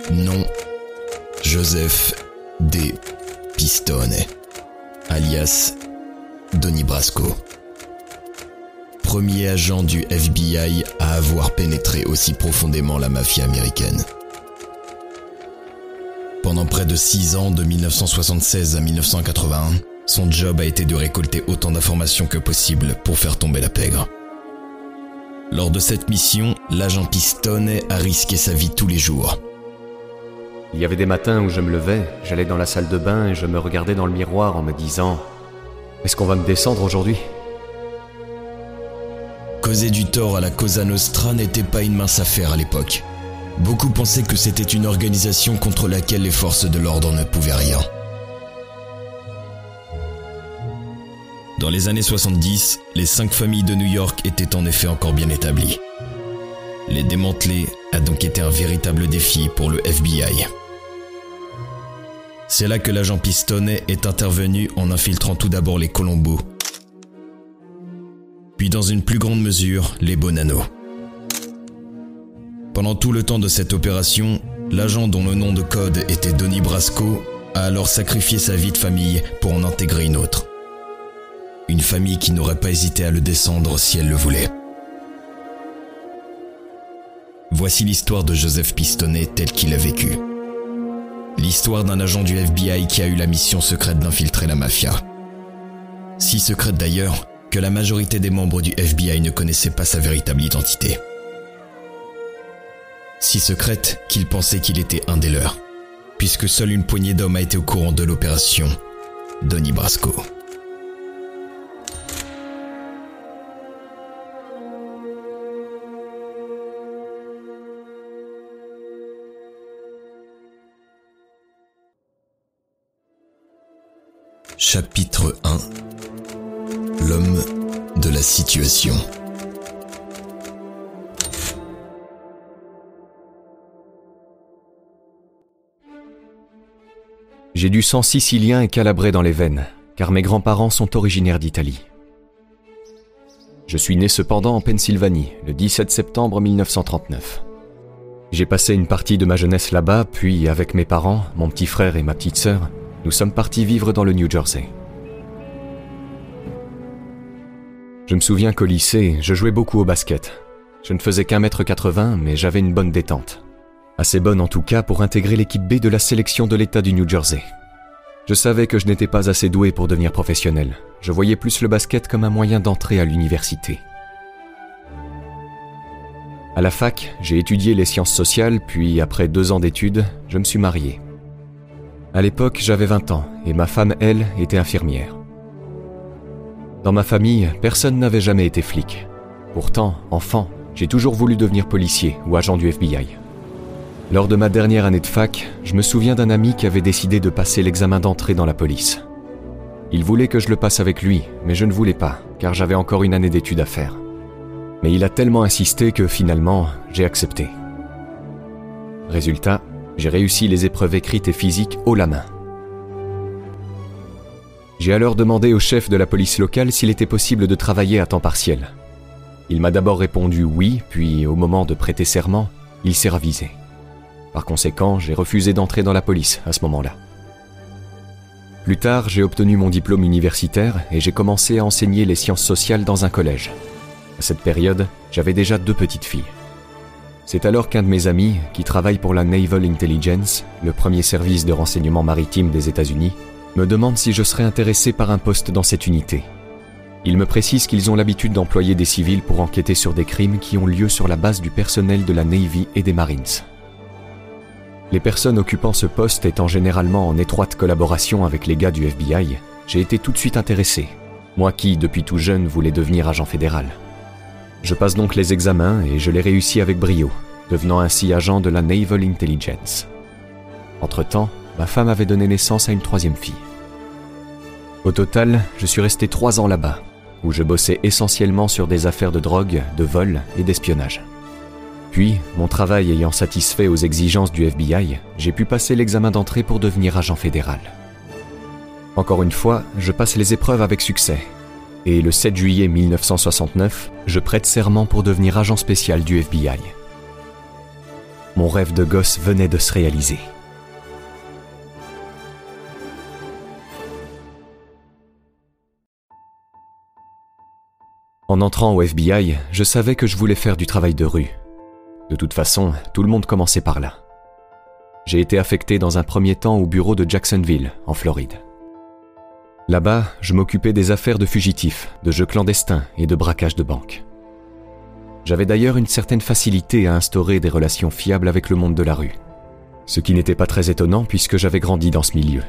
Nom: Joseph D. Pistone, alias Donnie Brasco. Premier agent du FBI à avoir pénétré aussi profondément la mafia américaine. Pendant près de 6 ans, de 1976 à 1981, son job a été de récolter autant d'informations que possible pour faire tomber la pègre. Lors de cette mission, l'agent Pistone a risqué sa vie tous les jours. Il y avait des matins où je me levais, j'allais dans la salle de bain et je me regardais dans le miroir en me disant « Est-ce qu'on va me descendre aujourd'hui ?» Causer du tort à la Cosa Nostra n'était pas une mince affaire à l'époque. Beaucoup pensaient que c'était une organisation contre laquelle les forces de l'ordre ne pouvaient rien. Dans les années 70, les 5 familles de New York étaient en effet encore bien établies. Les démanteler a donc été un véritable défi pour le FBI. C'est là que l'agent Pistone est intervenu en infiltrant tout d'abord les Colombo, puis dans une plus grande mesure, les Bonanno. Pendant tout le temps de cette opération, l'agent dont le nom de code était Donnie Brasco a alors sacrifié sa vie de famille pour en intégrer une autre. Une famille qui n'aurait pas hésité à le descendre si elle le voulait. Voici l'histoire de Joseph Pistone telle qu'il l'a vécue. L'histoire d'un agent du FBI qui a eu la mission secrète d'infiltrer la mafia. Si secrète d'ailleurs que la majorité des membres du FBI ne connaissaient pas sa véritable identité. Si secrète qu'il pensait qu'il était un des leurs, puisque seule une poignée d'hommes a été au courant de l'opération Donnie Brasco. Chapitre 1. L'homme de la situation. J'ai du sang sicilien et calabrais dans les veines, car mes grands-parents sont originaires d'Italie. Je suis né cependant en Pennsylvanie, le 17 septembre 1939. J'ai passé une partie de ma jeunesse là-bas, puis avec mes parents, mon petit frère et ma petite sœur, nous sommes partis vivre dans le New Jersey. Je me souviens qu'au lycée, je jouais beaucoup au basket. Je ne faisais qu'1m80, mais j'avais une bonne détente. Assez bonne en tout cas pour intégrer l'équipe B de la sélection de l'État du New Jersey. Je savais que je n'étais pas assez doué pour devenir professionnel. Je voyais plus le basket comme un moyen d'entrer à l'université. À la fac, j'ai étudié les sciences sociales, puis après 2 ans d'études, je me suis marié. À l'époque, j'avais 20 ans, et ma femme, elle, était infirmière. Dans ma famille, personne n'avait jamais été flic. Pourtant, enfant, j'ai toujours voulu devenir policier ou agent du FBI. Lors de ma dernière année de fac, je me souviens d'un ami qui avait décidé de passer l'examen d'entrée dans la police. Il voulait que je le passe avec lui, mais je ne voulais pas, car j'avais encore une année d'études à faire. Mais il a tellement insisté que finalement, j'ai accepté. Résultat, j'ai réussi les épreuves écrites et physiques haut la main. J'ai alors demandé au chef de la police locale s'il était possible de travailler à temps partiel. Il m'a d'abord répondu oui, puis au moment de prêter serment, il s'est ravisé. Par conséquent, j'ai refusé d'entrer dans la police à ce moment-là. Plus tard, j'ai obtenu mon diplôme universitaire et j'ai commencé à enseigner les sciences sociales dans un collège. À cette période, j'avais déjà 2 petites filles. C'est alors qu'un de mes amis, qui travaille pour la Naval Intelligence, le premier service de renseignement maritime des États-Unis, me demande si je serais intéressé par un poste dans cette unité. Il me précise qu'ils ont l'habitude d'employer des civils pour enquêter sur des crimes qui ont lieu sur la base du personnel de la Navy et des Marines. Les personnes occupant ce poste étant généralement en étroite collaboration avec les gars du FBI, j'ai été tout de suite intéressé, moi qui, depuis tout jeune, voulais devenir agent fédéral. Je passe donc les examens et je les réussis avec brio, devenant ainsi agent de la Naval Intelligence. Entre-temps, ma femme avait donné naissance à une 3e fille. Au total, je suis resté 3 ans là-bas, où je bossais essentiellement sur des affaires de drogue, de vol et d'espionnage. Puis, mon travail ayant satisfait aux exigences du FBI, j'ai pu passer l'examen d'entrée pour devenir agent fédéral. Encore une fois, je passe les épreuves avec succès. Et le 7 juillet 1969, je prête serment pour devenir agent spécial du FBI. Mon rêve de gosse venait de se réaliser. En entrant au FBI, je savais que je voulais faire du travail de rue. De toute façon, tout le monde commençait par là. J'ai été affecté dans un premier temps au bureau de Jacksonville, en Floride. Là-bas, je m'occupais des affaires de fugitifs, de jeux clandestins et de braquage de banques. J'avais d'ailleurs une certaine facilité à instaurer des relations fiables avec le monde de la rue, ce qui n'était pas très étonnant puisque j'avais grandi dans ce milieu.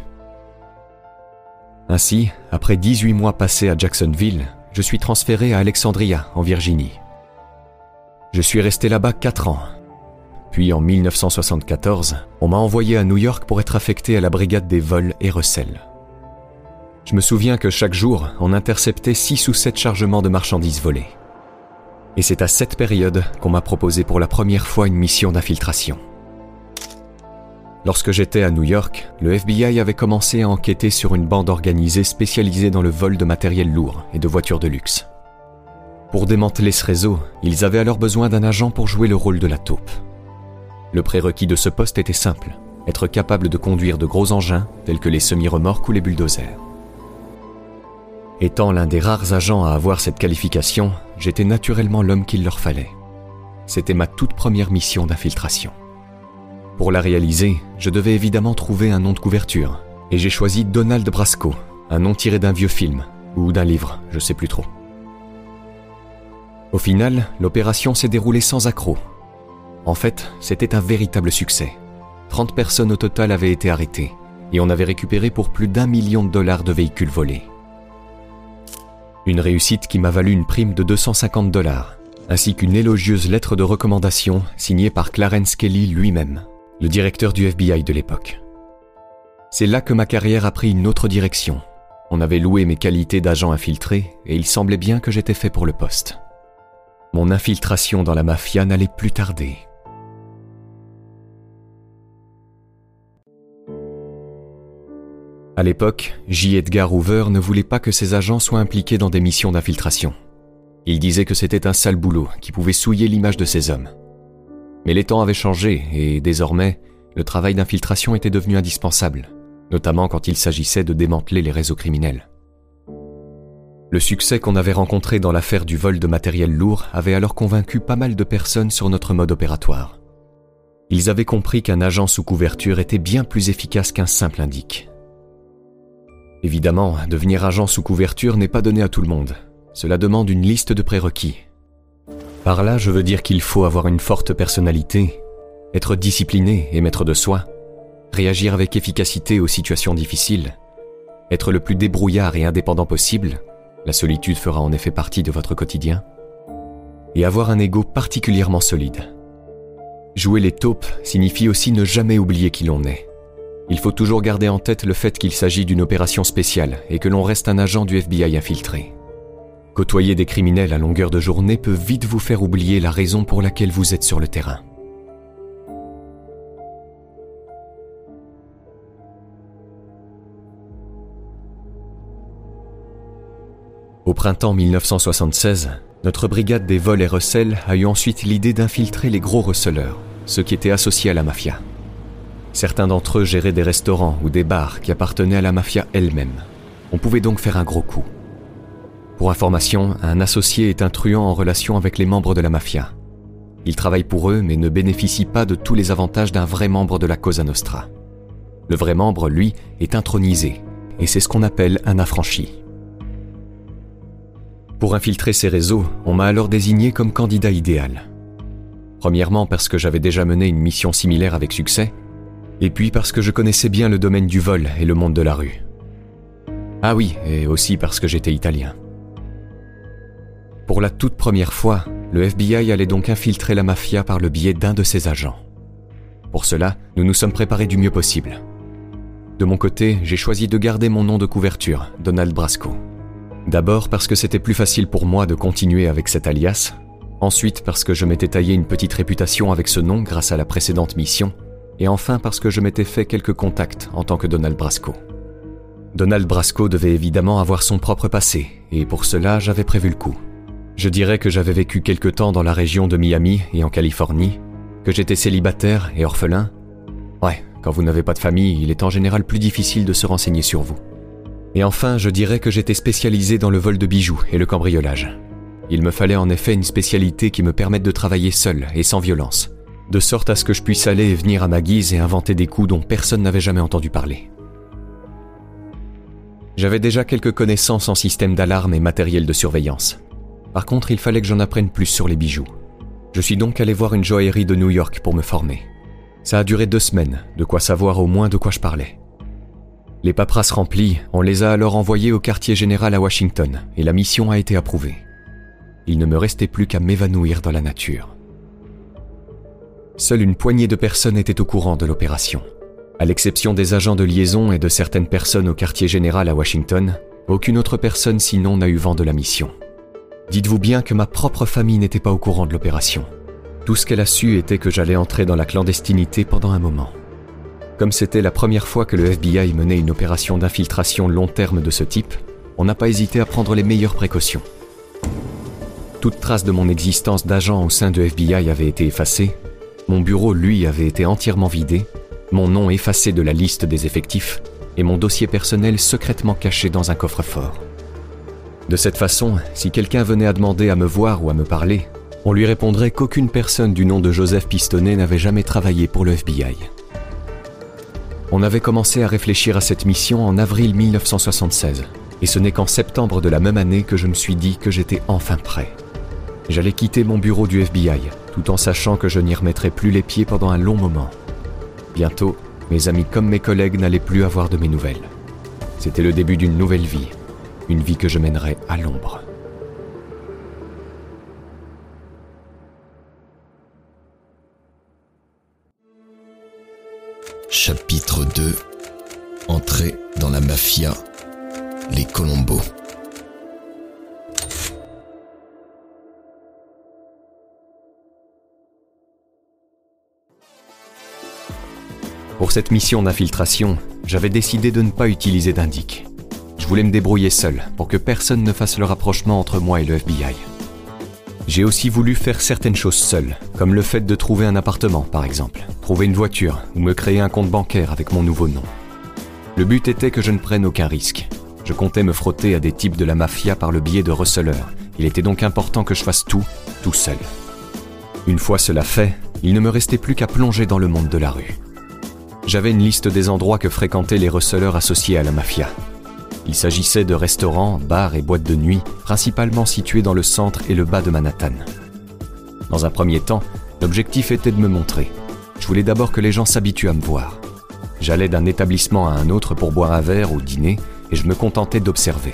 Ainsi, après 18 mois passés à Jacksonville, je suis transféré à Alexandria, en Virginie. Je suis resté là-bas 4 ans. Puis en 1974, on m'a envoyé à New York pour être affecté à la brigade des vols et recels. Je me souviens que chaque jour, on interceptait 6 ou 7 chargements de marchandises volées. Et c'est à cette période qu'on m'a proposé pour la première fois une mission d'infiltration. Lorsque j'étais à New York, le FBI avait commencé à enquêter sur une bande organisée spécialisée dans le vol de matériel lourd et de voitures de luxe. Pour démanteler ce réseau, ils avaient alors besoin d'un agent pour jouer le rôle de la taupe. Le prérequis de ce poste était simple, être capable de conduire de gros engins tels que les semi-remorques ou les bulldozers. Étant l'un des rares agents à avoir cette qualification, j'étais naturellement l'homme qu'il leur fallait. C'était ma toute première mission d'infiltration. Pour la réaliser, je devais évidemment trouver un nom de couverture, et j'ai choisi Donald Brasco, un nom tiré d'un vieux film, ou d'un livre, je sais plus trop. Au final, l'opération s'est déroulée sans accroc. En fait, c'était un véritable succès. 30 personnes au total avaient été arrêtées, et on avait récupéré pour plus d'$1 million de véhicules volés. Une réussite qui m'a valu une prime de $250, ainsi qu'une élogieuse lettre de recommandation signée par Clarence Kelly lui-même, le directeur du FBI de l'époque. C'est là que ma carrière a pris une autre direction. On avait loué mes qualités d'agent infiltré et il semblait bien que j'étais fait pour le poste. Mon infiltration dans la mafia n'allait plus tarder. À l'époque, J. Edgar Hoover ne voulait pas que ses agents soient impliqués dans des missions d'infiltration. Il disait que c'était un sale boulot qui pouvait souiller l'image de ses hommes. Mais les temps avaient changé et désormais, le travail d'infiltration était devenu indispensable, notamment quand il s'agissait de démanteler les réseaux criminels. Le succès qu'on avait rencontré dans l'affaire du vol de matériel lourd avait alors convaincu pas mal de personnes sur notre mode opératoire. Ils avaient compris qu'un agent sous couverture était bien plus efficace qu'un simple indique. Évidemment, devenir agent sous couverture n'est pas donné à tout le monde. Cela demande une liste de prérequis. Par là, je veux dire qu'il faut avoir une forte personnalité, être discipliné et maître de soi, réagir avec efficacité aux situations difficiles, être le plus débrouillard et indépendant possible, la solitude fera en effet partie de votre quotidien, et avoir un ego particulièrement solide. Jouer les taupes signifie aussi ne jamais oublier qui l'on est. Il faut toujours garder en tête le fait qu'il s'agit d'une opération spéciale et que l'on reste un agent du FBI infiltré. Côtoyer des criminels à longueur de journée peut vite vous faire oublier la raison pour laquelle vous êtes sur le terrain. Au printemps 1976, notre brigade des vols et recels a eu ensuite l'idée d'infiltrer les gros receleurs, ceux qui étaient associés à la mafia. Certains d'entre eux géraient des restaurants ou des bars qui appartenaient à la mafia elle-même. On pouvait donc faire un gros coup. Pour information, un associé est un truand en relation avec les membres de la mafia. Il travaille pour eux mais ne bénéficie pas de tous les avantages d'un vrai membre de la Cosa Nostra. Le vrai membre, lui, est intronisé, et c'est ce qu'on appelle un affranchi. Pour infiltrer ces réseaux, on m'a alors désigné comme candidat idéal. Premièrement parce que j'avais déjà mené une mission similaire avec succès, et puis parce que je connaissais bien le domaine du vol et le monde de la rue. Ah oui, et aussi parce que j'étais italien. Pour la toute première fois, le FBI allait donc infiltrer la mafia par le biais d'un de ses agents. Pour cela, nous nous sommes préparés du mieux possible. De mon côté, j'ai choisi de garder mon nom de couverture, Donald Brasco. D'abord parce que c'était plus facile pour moi de continuer avec cet alias, ensuite parce que je m'étais taillé une petite réputation avec ce nom grâce à la précédente mission, et enfin parce que je m'étais fait quelques contacts en tant que Donald Brasco. Donald Brasco devait évidemment avoir son propre passé, et pour cela j'avais prévu le coup. Je dirais que j'avais vécu quelque temps dans la région de Miami et en Californie, Que j'étais célibataire et orphelin? Ouais, quand vous n'avez pas de famille, il est en général plus difficile de se renseigner sur vous. Et enfin, je dirais que j'étais spécialisé dans le vol de bijoux et le cambriolage. Il me fallait en effet une spécialité qui me permette de travailler seul et sans violence, de sorte à ce que je puisse aller et venir à ma guise et inventer des coups dont personne n'avait jamais entendu parler. J'avais déjà quelques connaissances en système d'alarme et matériel de surveillance. Par contre, il fallait que j'en apprenne plus sur les bijoux. Je suis donc allé voir une joaillerie de New York pour me former. Ça a duré 2 semaines, de quoi savoir au moins de quoi je parlais. Les paperasses remplies, on les a alors envoyées au quartier général à Washington et la mission a été approuvée. Il ne me restait plus qu'à m'évanouir dans la nature. Seule une poignée de personnes étaient au courant de l'opération. À l'exception des agents de liaison et de certaines personnes au quartier général à Washington, aucune autre personne sinon n'a eu vent de la mission. Dites-vous bien que ma propre famille n'était pas au courant de l'opération. Tout ce qu'elle a su était que j'allais entrer dans la clandestinité pendant un moment. Comme c'était la première fois que le FBI menait une opération d'infiltration long terme de ce type, on n'a pas hésité à prendre les meilleures précautions. Toute trace de mon existence d'agent au sein de FBI avait été effacée, mon bureau, lui, avait été entièrement vidé, mon nom effacé de la liste des effectifs et mon dossier personnel secrètement caché dans un coffre-fort. De cette façon, si quelqu'un venait à demander à me voir ou à me parler, on lui répondrait qu'aucune personne du nom de Joseph Pistonnet n'avait jamais travaillé pour le FBI. On avait commencé à réfléchir à cette mission en avril 1976, et ce n'est qu'en septembre de la même année que je me suis dit que j'étais enfin prêt. J'allais quitter mon bureau du FBI, tout en sachant que je n'y remettrais plus les pieds pendant un long moment. Bientôt, mes amis comme mes collègues n'allaient plus avoir de mes nouvelles. C'était le début d'une nouvelle vie, une vie que je mènerais à l'ombre. Chapitre 2. Entrée dans la mafia, les Colombo. Pour cette mission d'infiltration, j'avais décidé de ne pas utiliser d'indic. Je voulais me débrouiller seul, pour que personne ne fasse le rapprochement entre moi et le FBI. J'ai aussi voulu faire certaines choses seul, comme le fait de trouver un appartement, par exemple, trouver une voiture ou me créer un compte bancaire avec mon nouveau nom. Le but était que je ne prenne aucun risque. Je comptais me frotter à des types de la mafia par le biais de receleurs. Il était donc important que je fasse tout seul. Une fois cela fait, il ne me restait plus qu'à plonger dans le monde de la rue. J'avais une liste des endroits que fréquentaient les receleurs associés à la mafia. Il s'agissait de restaurants, bars et boîtes de nuit, principalement situés dans le centre et le bas de Manhattan. Dans un premier temps, l'objectif était de me montrer. Je voulais d'abord que les gens s'habituent à me voir. J'allais d'un établissement à un autre pour boire un verre ou dîner, et je me contentais d'observer.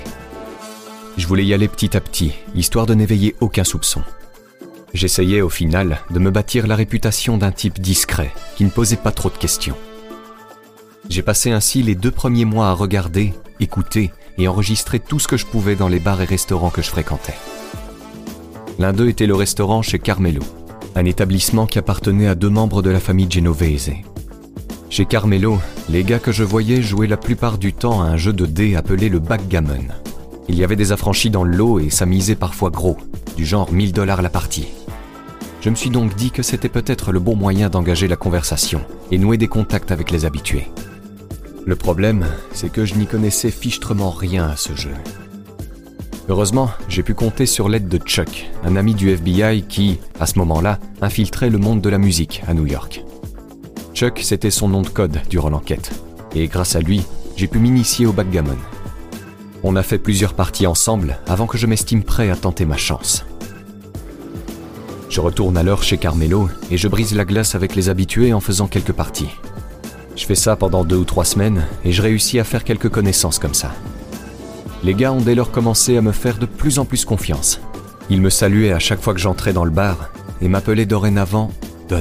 Je voulais y aller petit à petit, histoire de n'éveiller aucun soupçon. J'essayais au final de me bâtir la réputation d'un type discret, qui ne posait pas trop de questions. J'ai passé ainsi les 2 premiers mois à regarder, écouter et enregistrer tout ce que je pouvais dans les bars et restaurants que je fréquentais. L'un d'eux était le restaurant chez Carmelo, un établissement qui appartenait à 2 membres de la famille Genovese. Chez Carmelo, les gars que je voyais jouaient la plupart du temps à un jeu de dés appelé le backgammon. Il y avait des affranchis dans le lot et ça misait parfois gros, du genre $1000 la partie. Je me suis donc dit que c'était peut-être le bon moyen d'engager la conversation et nouer des contacts avec les habitués. Le problème, c'est que je n'y connaissais fichtrement rien à ce jeu. Heureusement, j'ai pu compter sur l'aide de Chuck, un ami du FBI qui, à ce moment-là, infiltrait le monde de la musique à New York. Chuck, c'était son nom de code durant l'enquête, et grâce à lui, j'ai pu m'initier au backgammon. On a fait plusieurs parties ensemble avant que je m'estime prêt à tenter ma chance. Je retourne alors chez Carmelo et je brise la glace avec les habitués en faisant quelques parties. Je fais ça pendant 2 ou 3 semaines et je réussis à faire quelques connaissances comme ça. Les gars ont dès lors commencé à me faire de plus en plus confiance. Ils me saluaient à chaque fois que j'entrais dans le bar et m'appelaient dorénavant Don.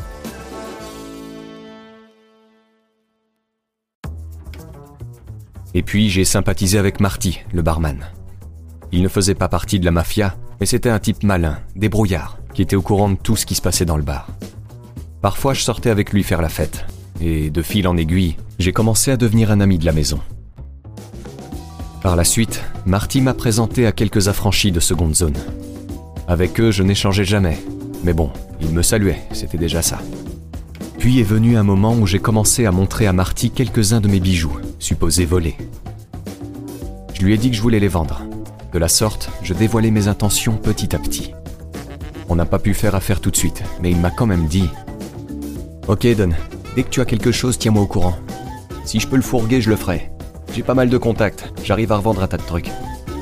Et puis j'ai sympathisé avec Marty, le barman. Il ne faisait pas partie de la mafia, mais c'était un type malin, débrouillard, qui était au courant de tout ce qui se passait dans le bar. Parfois je sortais avec lui faire la fête. Et de fil en aiguille, j'ai commencé à devenir un ami de la maison. Par la suite, Marty m'a présenté à quelques affranchis de seconde zone. Avec eux, je n'échangeais jamais, mais bon, il me saluait, c'était déjà ça. Puis est venu un moment où j'ai commencé à montrer à Marty quelques-uns de mes bijoux, supposés volés. Je lui ai dit que je voulais les vendre. De la sorte, je dévoilais mes intentions petit à petit. On n'a pas pu faire affaire tout de suite, mais il m'a quand même dit « Ok Don, dès que tu as quelque chose, tiens-moi au courant. Si je peux le fourguer, je le ferai. J'ai pas mal de contacts, j'arrive à revendre un tas de trucs. »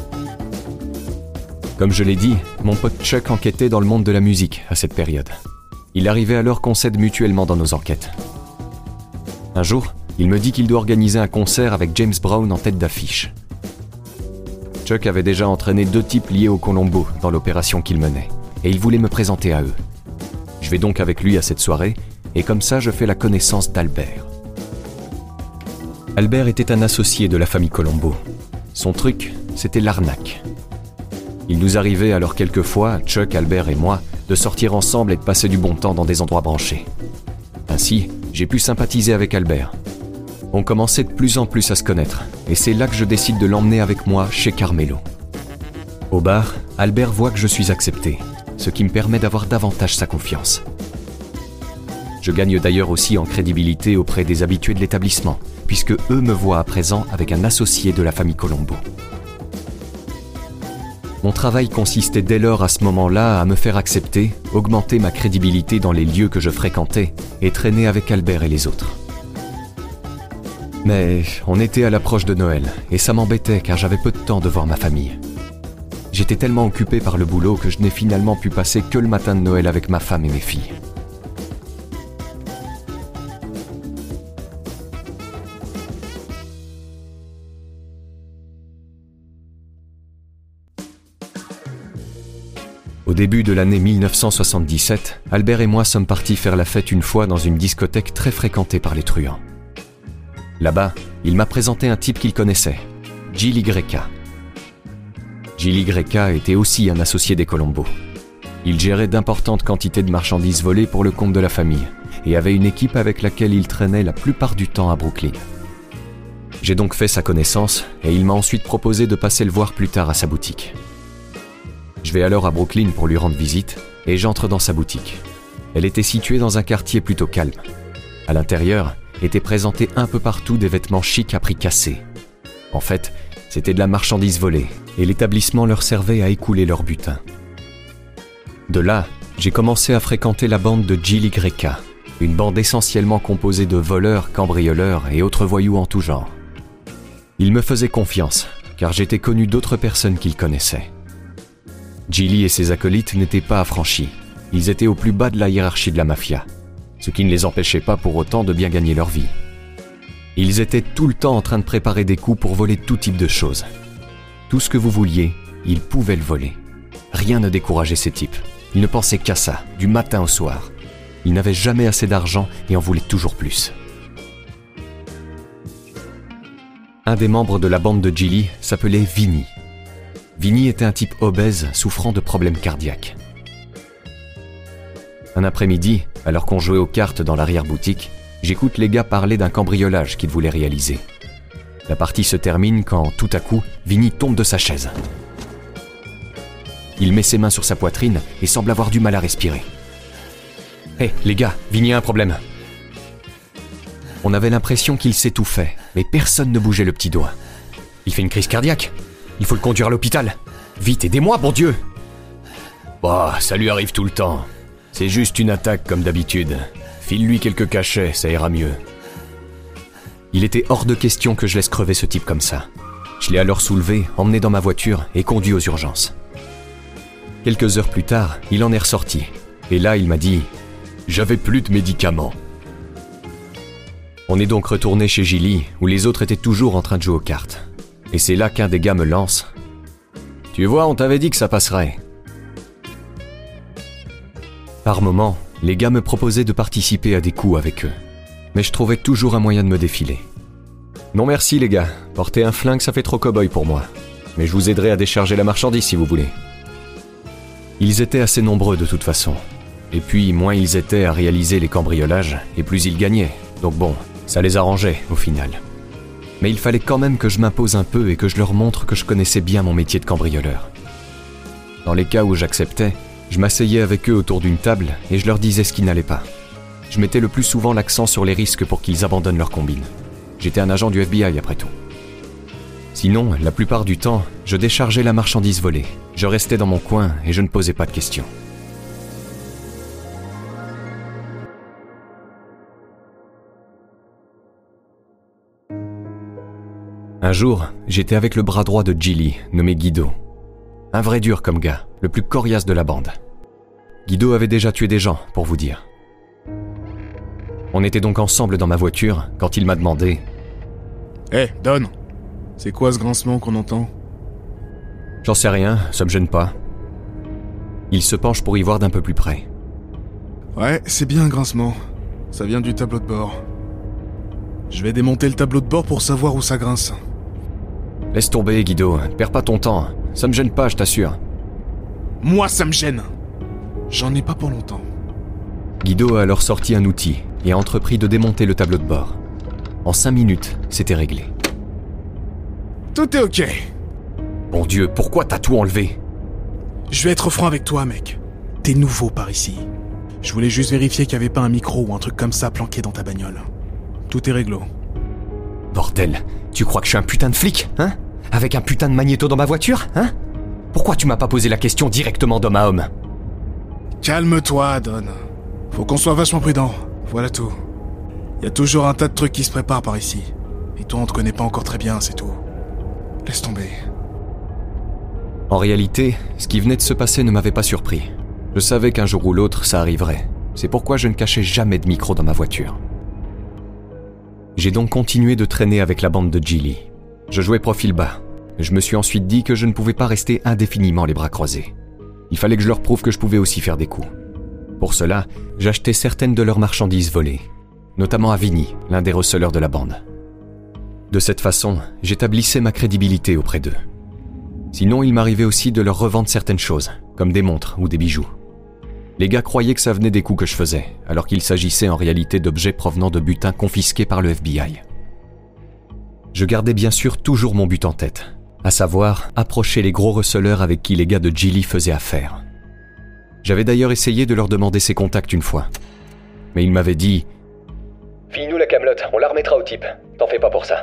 Comme je l'ai dit, mon pote Chuck enquêtait dans le monde de la musique à cette période. Il arrivait alors qu'on s'aide mutuellement dans nos enquêtes. Un jour, il me dit qu'il doit organiser un concert avec James Brown en tête d'affiche. Chuck avait déjà entraîné 2 types liés au Colombo dans l'opération qu'il menait, et il voulait me présenter à eux. Je vais donc avec lui à cette soirée, et comme ça je fais la connaissance d'Albert. Albert était un associé de la famille Colombo. Son truc, c'était l'arnaque. Il nous arrivait alors quelquefois, Chuck, Albert et moi, de sortir ensemble et de passer du bon temps dans des endroits branchés. Ainsi, j'ai pu sympathiser avec Albert. On commençait de plus en plus à se connaître, et c'est là que je décide de l'emmener avec moi chez Carmelo. Au bar, Albert voit que je suis accepté, ce qui me permet d'avoir davantage sa confiance. Je gagne d'ailleurs aussi en crédibilité auprès des habitués de l'établissement, puisque eux me voient à présent avec un associé de la famille Colombo. Mon travail consistait dès lors à ce moment-là à me faire accepter, augmenter ma crédibilité dans les lieux que je fréquentais et traîner avec Albert et les autres. Mais on était à l'approche de Noël et ça m'embêtait car j'avais peu de temps de voir ma famille. J'étais tellement occupé par le boulot que je n'ai finalement pu passer que le matin de Noël avec ma femme et mes filles. Au début de l'année 1977, Albert et moi sommes partis faire la fête une fois dans une discothèque très fréquentée par les truands. Là-bas, il m'a présenté un type qu'il connaissait, Gilly Greca. Gilly Greca était aussi un associé des Colombo. Il gérait d'importantes quantités de marchandises volées pour le compte de la famille et avait une équipe avec laquelle il traînait la plupart du temps à Brooklyn. J'ai donc fait sa connaissance et il m'a ensuite proposé de passer le voir plus tard à sa boutique. Je vais alors à Brooklyn pour lui rendre visite et j'entre dans sa boutique. Elle était située dans un quartier plutôt calme. À l'intérieur, étaient présentés un peu partout des vêtements chics à prix cassés. En fait, c'était de la marchandise volée et l'établissement leur servait à écouler leur butin. De là, j'ai commencé à fréquenter la bande de Gilly Greca, une bande essentiellement composée de voleurs, cambrioleurs et autres voyous en tout genre. Il me faisait confiance, car j'étais connu d'autres personnes qu'il connaissait. Gilly et ses acolytes n'étaient pas affranchis. Ils étaient au plus bas de la hiérarchie de la mafia, ce qui ne les empêchait pas pour autant de bien gagner leur vie. Ils étaient tout le temps en train de préparer des coups pour voler tout type de choses. Tout ce que vous vouliez, ils pouvaient le voler. Rien ne décourageait ces types. Ils ne pensaient qu'à ça, du matin au soir. Ils n'avaient jamais assez d'argent et en voulaient toujours plus. Un des membres de la bande de Gilly s'appelait Vinny. Vinny était un type obèse souffrant de problèmes cardiaques. Un après-midi, alors qu'on jouait aux cartes dans l'arrière-boutique, j'écoute les gars parler d'un cambriolage qu'ils voulaient réaliser. La partie se termine quand, tout à coup, Vinny tombe de sa chaise. Il met ses mains sur sa poitrine et semble avoir du mal à respirer. « Hé, les gars, Vinny a un problème !» On avait l'impression qu'il s'étouffait, mais personne ne bougeait le petit doigt. « Il fait une crise cardiaque ! Il faut le conduire à l'hôpital ! Vite, aidez-moi, bon Dieu !»« Bah, ça lui arrive tout le temps. C'est juste une attaque comme d'habitude. File-lui quelques cachets, ça ira mieux. » Il était hors de question que je laisse crever ce type comme ça. Je l'ai alors soulevé, emmené dans ma voiture et conduit aux urgences. Quelques heures plus tard, il en est ressorti. Et là, il m'a dit « J'avais plus de médicaments. » On est donc retourné chez Gilly, où les autres étaient toujours en train de jouer aux cartes. Et c'est là qu'un des gars me lance « Tu vois, on t'avait dit que ça passerait. » Par moments, les gars me proposaient de participer à des coups avec eux. Mais je trouvais toujours un moyen de me défiler. « Non merci les gars, porter un flingue ça fait trop cow-boy pour moi. Mais je vous aiderai à décharger la marchandise si vous voulez. » Ils étaient assez nombreux de toute façon. Et puis, moins ils étaient à réaliser les cambriolages, et plus ils gagnaient. Donc bon, ça les arrangeait au final. Mais il fallait quand même que je m'impose un peu et que je leur montre que je connaissais bien mon métier de cambrioleur. Dans les cas où j'acceptais, Je m'asseyais avec eux autour d'une table et je leur disais ce qui n'allait pas. Je mettais le plus souvent l'accent sur les risques pour qu'ils abandonnent leur combine. J'étais un agent du FBI après tout. Sinon, la plupart du temps, je déchargeais la marchandise volée. Je restais dans mon coin et je ne posais pas de questions. Un jour, j'étais avec le bras droit de Gilly, nommé Guido. Un vrai dur comme gars, le plus coriace de la bande. Guido avait déjà tué des gens, pour vous dire. On était donc ensemble dans ma voiture quand il m'a demandé « Hé, Don, c'est quoi ce grincement qu'on entend ?» « J'en sais rien, ça me gêne pas. » Il se penche pour y voir d'un peu plus près. « Ouais, c'est bien un grincement. Ça vient du tableau de bord. Je vais démonter le tableau de bord pour savoir où ça grince. » « Laisse tomber, Guido, perds pas ton temps. Ça me gêne pas, je t'assure. » « Moi, ça me gêne. J'en ai pas pour longtemps. » Guido a alors sorti un outil et a entrepris de démonter le tableau de bord. En 5 minutes, c'était réglé. « Tout est ok. » Bon Dieu, pourquoi t'as tout enlevé ? Je vais être franc avec toi, mec. T'es nouveau par ici. Je voulais juste vérifier qu'il n'y avait pas un micro ou un truc comme ça planqué dans ta bagnole. Tout est réglo. Bordel, tu crois que je suis un putain de flic, hein ? Avec un putain de magnéto dans ma voiture, hein ? Pourquoi tu m'as pas posé la question directement d'homme à homme ? Calme-toi, Don. Faut qu'on soit vachement prudent. Voilà tout. Y a toujours un tas de trucs qui se préparent par ici. Et toi, on te connaît pas encore très bien, c'est tout. Laisse tomber. En réalité, ce qui venait de se passer ne m'avait pas surpris. Je savais qu'un jour ou l'autre, ça arriverait. C'est pourquoi je ne cachais jamais de micro dans ma voiture. J'ai donc continué de traîner avec la bande de Gilly. Je jouais profil bas. Je me suis ensuite dit que je ne pouvais pas rester indéfiniment les bras croisés. Il fallait que je leur prouve que je pouvais aussi faire des coups. Pour cela, j'achetais certaines de leurs marchandises volées, notamment à Vinny, l'un des receleurs de la bande. De cette façon, j'établissais ma crédibilité auprès d'eux. Sinon, il m'arrivait aussi de leur revendre certaines choses, comme des montres ou des bijoux. Les gars croyaient que ça venait des coups que je faisais, alors qu'il s'agissait en réalité d'objets provenant de butins confisqués par le FBI. Je gardais bien sûr toujours mon but en tête, à savoir approcher les gros receleurs avec qui les gars de Gilly faisaient affaire. J'avais d'ailleurs essayé de leur demander ses contacts une fois, mais ils m'avaient dit « File-nous la camelote, on la remettra au type, t'en fais pas pour ça. »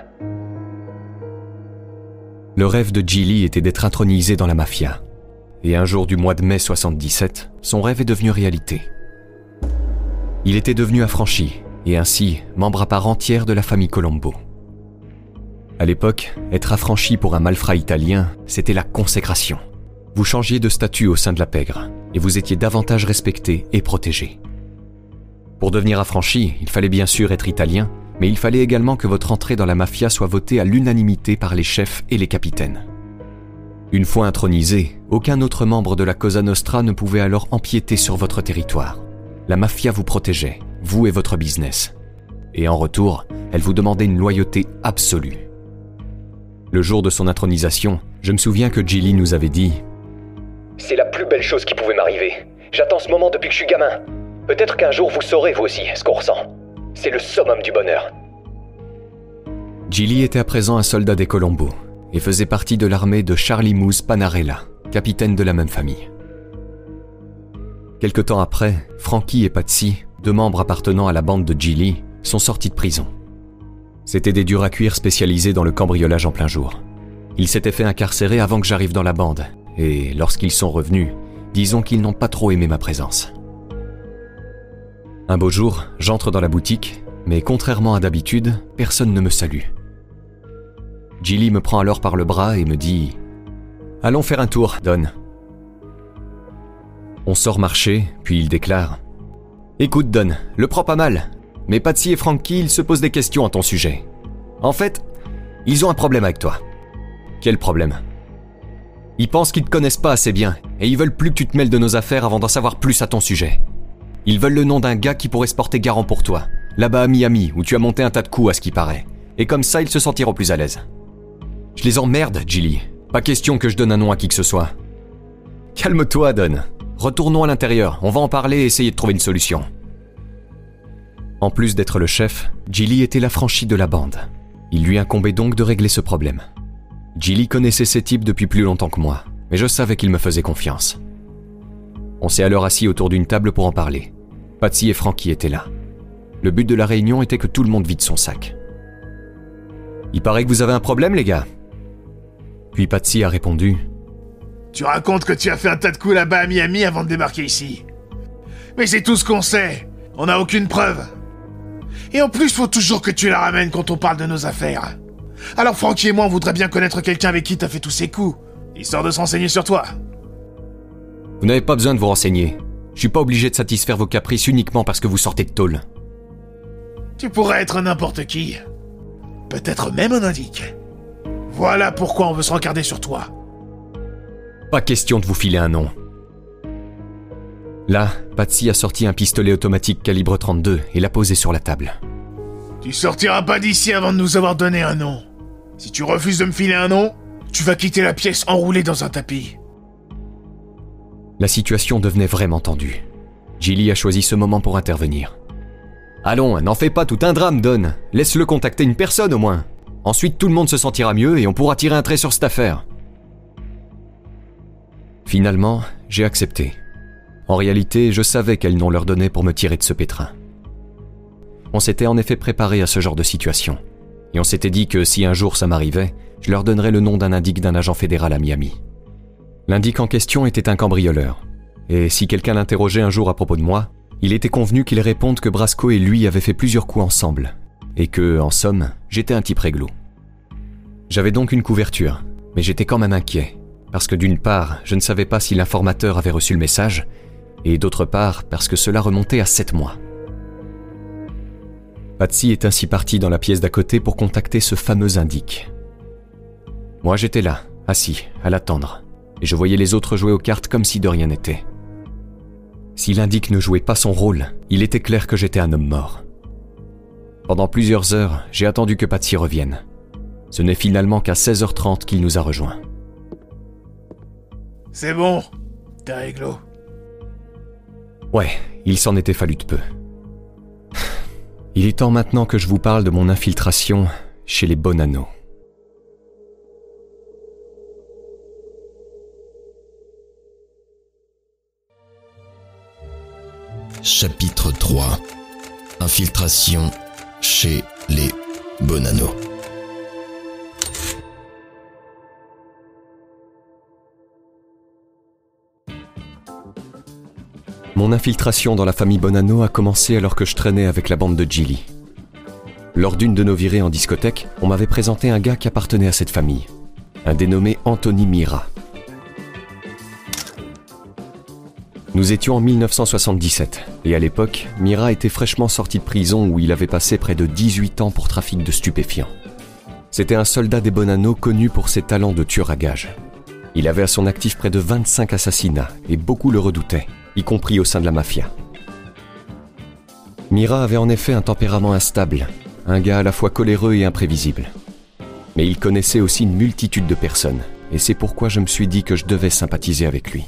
Le rêve de Gilly était d'être intronisé dans la mafia. Et un jour du mois de mai 77, son rêve est devenu réalité. Il était devenu affranchi, et ainsi membre à part entière de la famille Colombo. À l'époque, être affranchi pour un malfrat italien, c'était la consécration. Vous changiez de statut au sein de la pègre, et vous étiez davantage respecté et protégé. Pour devenir affranchi, il fallait bien sûr être italien, mais il fallait également que votre entrée dans la mafia soit votée à l'unanimité par les chefs et les capitaines. Une fois intronisé, aucun autre membre de la Cosa Nostra ne pouvait alors empiéter sur votre territoire. La mafia vous protégeait, vous et votre business. Et en retour, elle vous demandait une loyauté absolue. Le jour de son intronisation, je me souviens que Gilly nous avait dit « C'est la plus belle chose qui pouvait m'arriver. J'attends ce moment depuis que je suis gamin. Peut-être qu'un jour vous saurez vous aussi ce qu'on ressent. C'est le summum du bonheur. » Gilly était à présent un soldat des Colombo et faisait partie de l'armée de Charlie Moose Panarella, capitaine de la même famille. Quelque temps après, Frankie et Patsy, 2 membres appartenant à la bande de Gilly, sont sortis de prison. C'étaient des durs à cuire spécialisés dans le cambriolage en plein jour. Ils s'étaient fait incarcérer avant que j'arrive dans la bande, et lorsqu'ils sont revenus, disons qu'ils n'ont pas trop aimé ma présence. Un beau jour, j'entre dans la boutique, mais contrairement à d'habitude, personne ne me salue. Gilly me prend alors par le bras et me dit « Allons faire un tour, Don. » On sort marcher, puis il déclare « Écoute, Don, le prends pas mal, mais Patsy et Frankie, ils se posent des questions à ton sujet. En fait, ils ont un problème avec toi. » « Quel problème ? » « Ils pensent qu'ils te connaissent pas assez bien, et ils veulent plus que tu te mêles de nos affaires avant d'en savoir plus à ton sujet. Ils veulent le nom d'un gars qui pourrait se porter garant pour toi, là-bas à Miami, où tu as monté un tas de coups à ce qui paraît. Et comme ça, ils se sentiront plus à l'aise. Je les emmerde, Gilly. Pas question que je donne un nom à qui que ce soit. Calme-toi, Don. Retournons à l'intérieur, on va en parler et essayer de trouver une solution. En plus d'être le chef, Gilly était l'affranchi de la bande. Il lui incombait donc de régler ce problème. Gilly connaissait ces types depuis plus longtemps que moi, mais je savais qu'il me faisait confiance. On s'est alors assis autour d'une table pour en parler. Patsy et Frankie étaient là. Le but de la réunion était que tout le monde vide son sac. « Il paraît que vous avez un problème, les gars ?» Puis Patsy a répondu « Tu racontes que tu as fait un tas de coups là-bas à Miami avant de débarquer ici. Mais c'est tout ce qu'on sait. On n'a aucune preuve. Et en plus, faut toujours que tu la ramènes quand on parle de nos affaires. Alors Frankie et moi, on voudrait bien connaître quelqu'un avec qui t'as fait tous ces coups, histoire de se renseigner sur toi. » Vous n'avez pas besoin de vous renseigner. Je suis pas obligé de satisfaire vos caprices uniquement parce que vous sortez de tôle. Tu pourrais être n'importe qui. Peut-être même un indique. Voilà pourquoi on veut se regarder sur toi. Pas question de vous filer un nom. Là, Patsy a sorti un pistolet automatique calibre 32 et l'a posé sur la table. Tu sortiras pas d'ici avant de nous avoir donné un nom. Si tu refuses de me filer un nom, tu vas quitter la pièce enroulée dans un tapis. La situation devenait vraiment tendue. Jilly a choisi ce moment pour intervenir. Allons, n'en fais pas tout un drame, Don. Laisse-le contacter une personne au moins. Ensuite, tout le monde se sentira mieux et on pourra tirer un trait sur cette affaire. Finalement, j'ai accepté. En réalité, je savais quel nom leur donner pour me tirer de ce pétrin. On s'était en effet préparé à ce genre de situation. Et on s'était dit que si un jour ça m'arrivait, je leur donnerais le nom d'un indique d'un agent fédéral à Miami. L'indique en question était un cambrioleur. Et si quelqu'un l'interrogeait un jour à propos de moi, il était convenu qu'il réponde que Brasco et lui avaient fait plusieurs coups ensemble. Et que, en somme, j'étais un type réglo. J'avais donc une couverture, mais j'étais quand même inquiet. Parce que d'une part, je ne savais pas si l'informateur avait reçu le message, et d'autre part, parce que cela remontait à 7 mois. Patsy est ainsi partie dans la pièce d'à côté pour contacter ce fameux indique. Moi j'étais là, assis, à l'attendre, et je voyais les autres jouer aux cartes comme si de rien n'était. Si l'indique ne jouait pas son rôle, il était clair que j'étais un homme mort. Pendant plusieurs heures, j'ai attendu que Patsy revienne. Ce n'est finalement qu'à 16h30 qu'il nous a rejoints. C'est bon, t'es réglo. Ouais, il s'en était fallu de peu. Il est temps maintenant que je vous parle de mon infiltration chez les Bonanno. Chapitre 3. Infiltration chez les Bonanno. Mon infiltration dans la famille Bonanno a commencé alors que je traînais avec la bande de Jilly. Lors d'une de nos virées en discothèque, on m'avait présenté un gars qui appartenait à cette famille, un dénommé Anthony Mira. Nous étions en 1977, et à l'époque, Mira était fraîchement sorti de prison où il avait passé près de 18 ans pour trafic de stupéfiants. C'était un soldat des Bonanno connu pour ses talents de tueur à gages. Il avait à son actif près de 25 assassinats, et beaucoup le redoutaient, y compris au sein de la mafia. Mira avait en effet un tempérament instable, un gars à la fois coléreux et imprévisible. Mais il connaissait aussi une multitude de personnes, et c'est pourquoi je me suis dit que je devais sympathiser avec lui.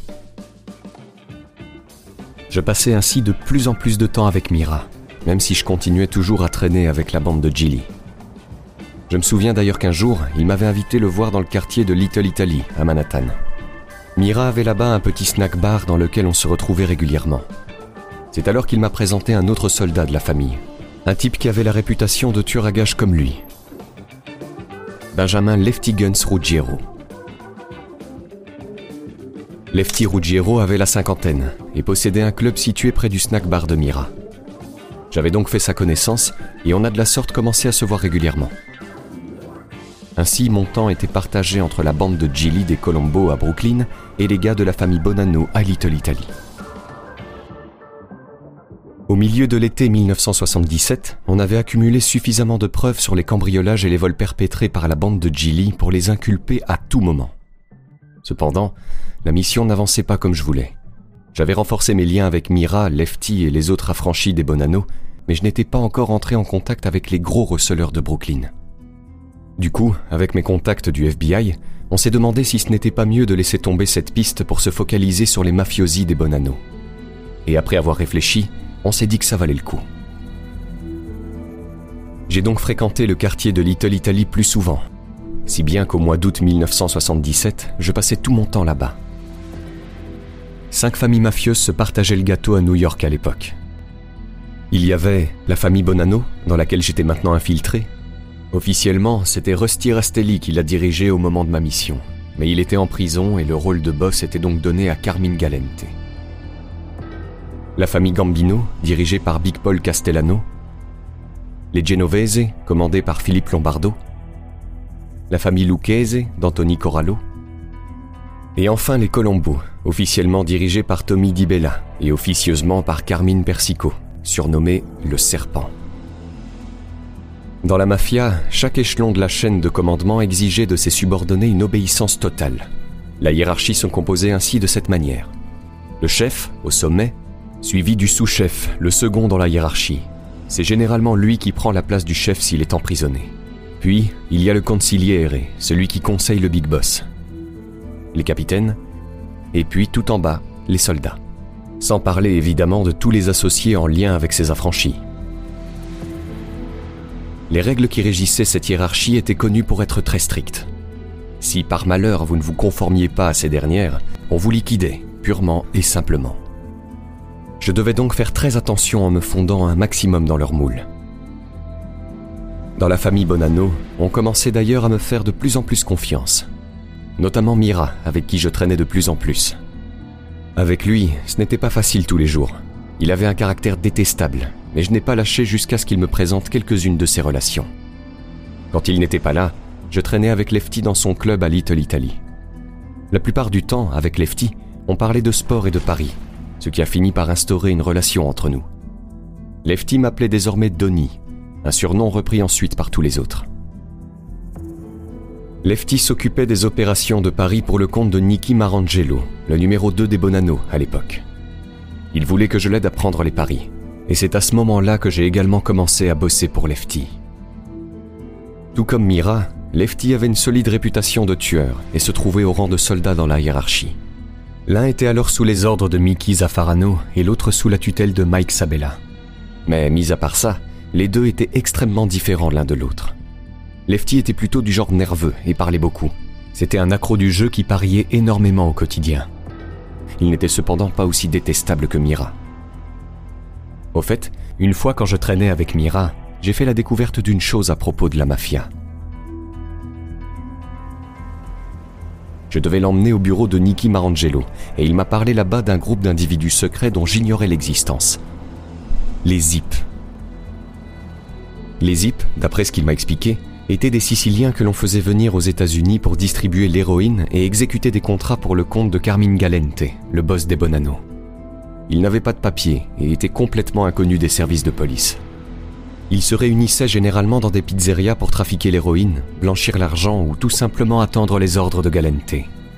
Je passais ainsi de plus en plus de temps avec Mira, même si je continuais toujours à traîner avec la bande de Jilly. Je me souviens d'ailleurs qu'un jour, il m'avait invité le voir dans le quartier de Little Italy, à Manhattan. Mira avait là-bas un petit snack bar dans lequel on se retrouvait régulièrement. C'est alors qu'il m'a présenté un autre soldat de la famille, un type qui avait la réputation de tueur à gages comme lui. Benjamin Lefty Guns Ruggiero. Lefty Ruggiero avait la cinquantaine et possédait un club situé près du snack bar de Mira. J'avais donc fait sa connaissance et on a de la sorte commencé à se voir régulièrement. Ainsi, mon temps était partagé entre la bande de Jilly des Colombo à Brooklyn et les gars de la famille Bonanno à Little Italy. Au milieu de l'été 1977, on avait accumulé suffisamment de preuves sur les cambriolages et les vols perpétrés par la bande de Jilly pour les inculper à tout moment. Cependant, la mission n'avançait pas comme je voulais. J'avais renforcé mes liens avec Mira, Lefty et les autres affranchis des Bonanno, mais je n'étais pas encore entré en contact avec les gros receleurs de Brooklyn. Du coup, avec mes contacts du FBI, on s'est demandé si ce n'était pas mieux de laisser tomber cette piste pour se focaliser sur les mafiosi des Bonanno. Et après avoir réfléchi, on s'est dit que ça valait le coup. J'ai donc fréquenté le quartier de Little Italy plus souvent, si bien qu'au mois d'août 1977, je passais tout mon temps là-bas. 5 familles mafieuses se partageaient le gâteau à New York à l'époque. Il y avait la famille Bonanno, dans laquelle j'étais maintenant infiltré. Officiellement, c'était Rusty Rastelli qui la dirigeait au moment de ma mission, mais il était en prison et le rôle de boss était donc donné à Carmine Galente. La famille Gambino, dirigée par Big Paul Castellano. Les Genovese, commandés par Philippe Lombardo. La famille Lucchese, d'Anthony Corallo. Et enfin les Colombo, officiellement dirigés par Tommy Di Bella et officieusement par Carmine Persico, surnommé le Serpent. Dans la mafia, chaque échelon de la chaîne de commandement exigeait de ses subordonnés une obéissance totale. La hiérarchie se composait ainsi de cette manière. Le chef, au sommet, suivi du sous-chef, le second dans la hiérarchie. C'est généralement lui qui prend la place du chef s'il est emprisonné. Puis, il y a le consigliere, celui qui conseille le big boss. Les capitaines, et puis tout en bas, les soldats. Sans parler évidemment de tous les associés en lien avec ces affranchis. Les règles qui régissaient cette hiérarchie étaient connues pour être très strictes. Si par malheur vous ne vous conformiez pas à ces dernières, on vous liquidait, purement et simplement. Je devais donc faire très attention en me fondant un maximum dans leur moule. Dans la famille Bonanno, on commençait d'ailleurs à me faire de plus en plus confiance. Notamment Mira, avec qui je traînais de plus en plus. Avec lui, ce n'était pas facile tous les jours. Il avait un caractère détestable, mais je n'ai pas lâché jusqu'à ce qu'il me présente quelques-unes de ses relations. Quand il n'était pas là, je traînais avec Lefty dans son club à Little Italy. La plupart du temps, avec Lefty, on parlait de sport et de paris, ce qui a fini par instaurer une relation entre nous. Lefty m'appelait désormais Donnie, un surnom repris ensuite par tous les autres. Lefty s'occupait des opérations de paris pour le compte de Nicky Marangelo, le numéro 2 des Bonanno à l'époque. Il voulait que je l'aide à prendre les paris, et c'est à ce moment-là que j'ai également commencé à bosser pour Lefty. Tout comme Mira, Lefty avait une solide réputation de tueur et se trouvait au rang de soldat dans la hiérarchie. L'un était alors sous les ordres de Mickey Zaffarano et l'autre sous la tutelle de Mike Sabella. Mais mis à part ça, les deux étaient extrêmement différents l'un de l'autre. Lefty était plutôt du genre nerveux et parlait beaucoup. C'était un accro du jeu qui pariait énormément au quotidien. Il n'était cependant pas aussi détestable que Mira. Au fait, une fois quand je traînais avec Mira, j'ai fait la découverte d'une chose à propos de la mafia. Je devais l'emmener au bureau de Nicky Marangelo et il m'a parlé là-bas d'un groupe d'individus secrets dont j'ignorais l'existence. Les Zip. Les Zip, d'après ce qu'il m'a expliqué, étaient des Siciliens que l'on faisait venir aux États-Unis pour distribuer l'héroïne et exécuter des contrats pour le compte de Carmine Galente, le boss des Bonanno. Ils n'avaient pas de papier et étaient complètement inconnus des services de police. Ils se réunissaient généralement dans des pizzerias pour trafiquer l'héroïne, blanchir l'argent ou tout simplement attendre les ordres de Galente.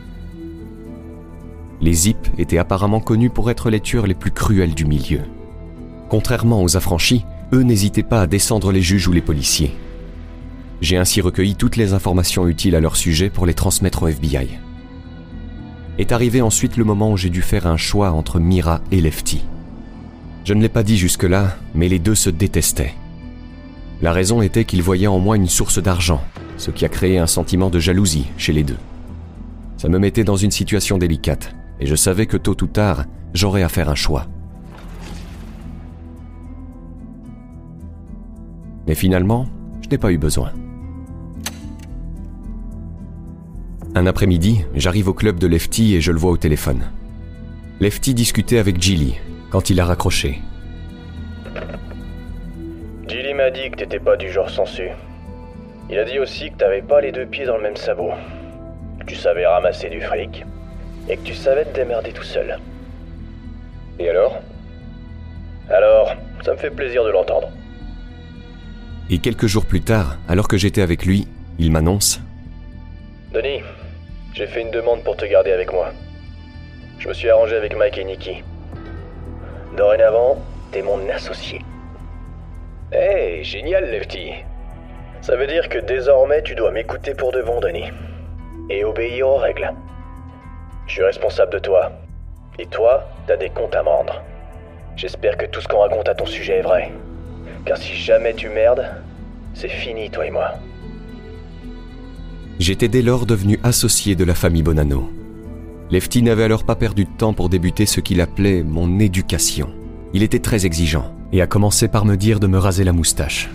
Les Zip étaient apparemment connus pour être les tueurs les plus cruels du milieu. Contrairement aux affranchis, eux n'hésitaient pas à descendre les juges ou les policiers. J'ai ainsi recueilli toutes les informations utiles à leur sujet pour les transmettre au FBI. Est arrivé ensuite le moment où j'ai dû faire un choix entre Mira et Lefty. Je ne l'ai pas dit jusque-là, mais les deux se détestaient. La raison était qu'ils voyaient en moi une source d'argent, ce qui a créé un sentiment de jalousie chez les deux. Ça me mettait dans une situation délicate, et je savais que tôt ou tard, j'aurais à faire un choix. Mais finalement, je n'ai pas eu besoin. Un après-midi, j'arrive au club de Lefty et je le vois au téléphone. Lefty discutait avec Gilly quand il a raccroché. Gilly m'a dit que t'étais pas du genre sensu. Il a dit aussi que t'avais pas les deux pieds dans le même sabot. Que tu savais ramasser du fric et que tu savais te démerder tout seul. Et alors ? Alors, ça me fait plaisir de l'entendre. Et quelques jours plus tard, alors que j'étais avec lui, il m'annonce « Denis, j'ai fait une demande pour te garder avec moi. Je me suis arrangé avec Mike et Nicky. Dorénavant, t'es mon associé. » Hey, génial, Lefty. Ça veut dire que désormais, tu dois m'écouter pour de bon, Denis. Et obéir aux règles. Je suis responsable de toi. Et toi, t'as des comptes à me rendre. J'espère que tout ce qu'on raconte à ton sujet est vrai. Car si jamais tu merdes, c'est fini, toi et moi. J'étais dès lors devenu associé de la famille Bonanno. Lefty n'avait alors pas perdu de temps pour débuter ce qu'il appelait mon éducation. Il était très exigeant et a commencé par me dire de me raser la moustache.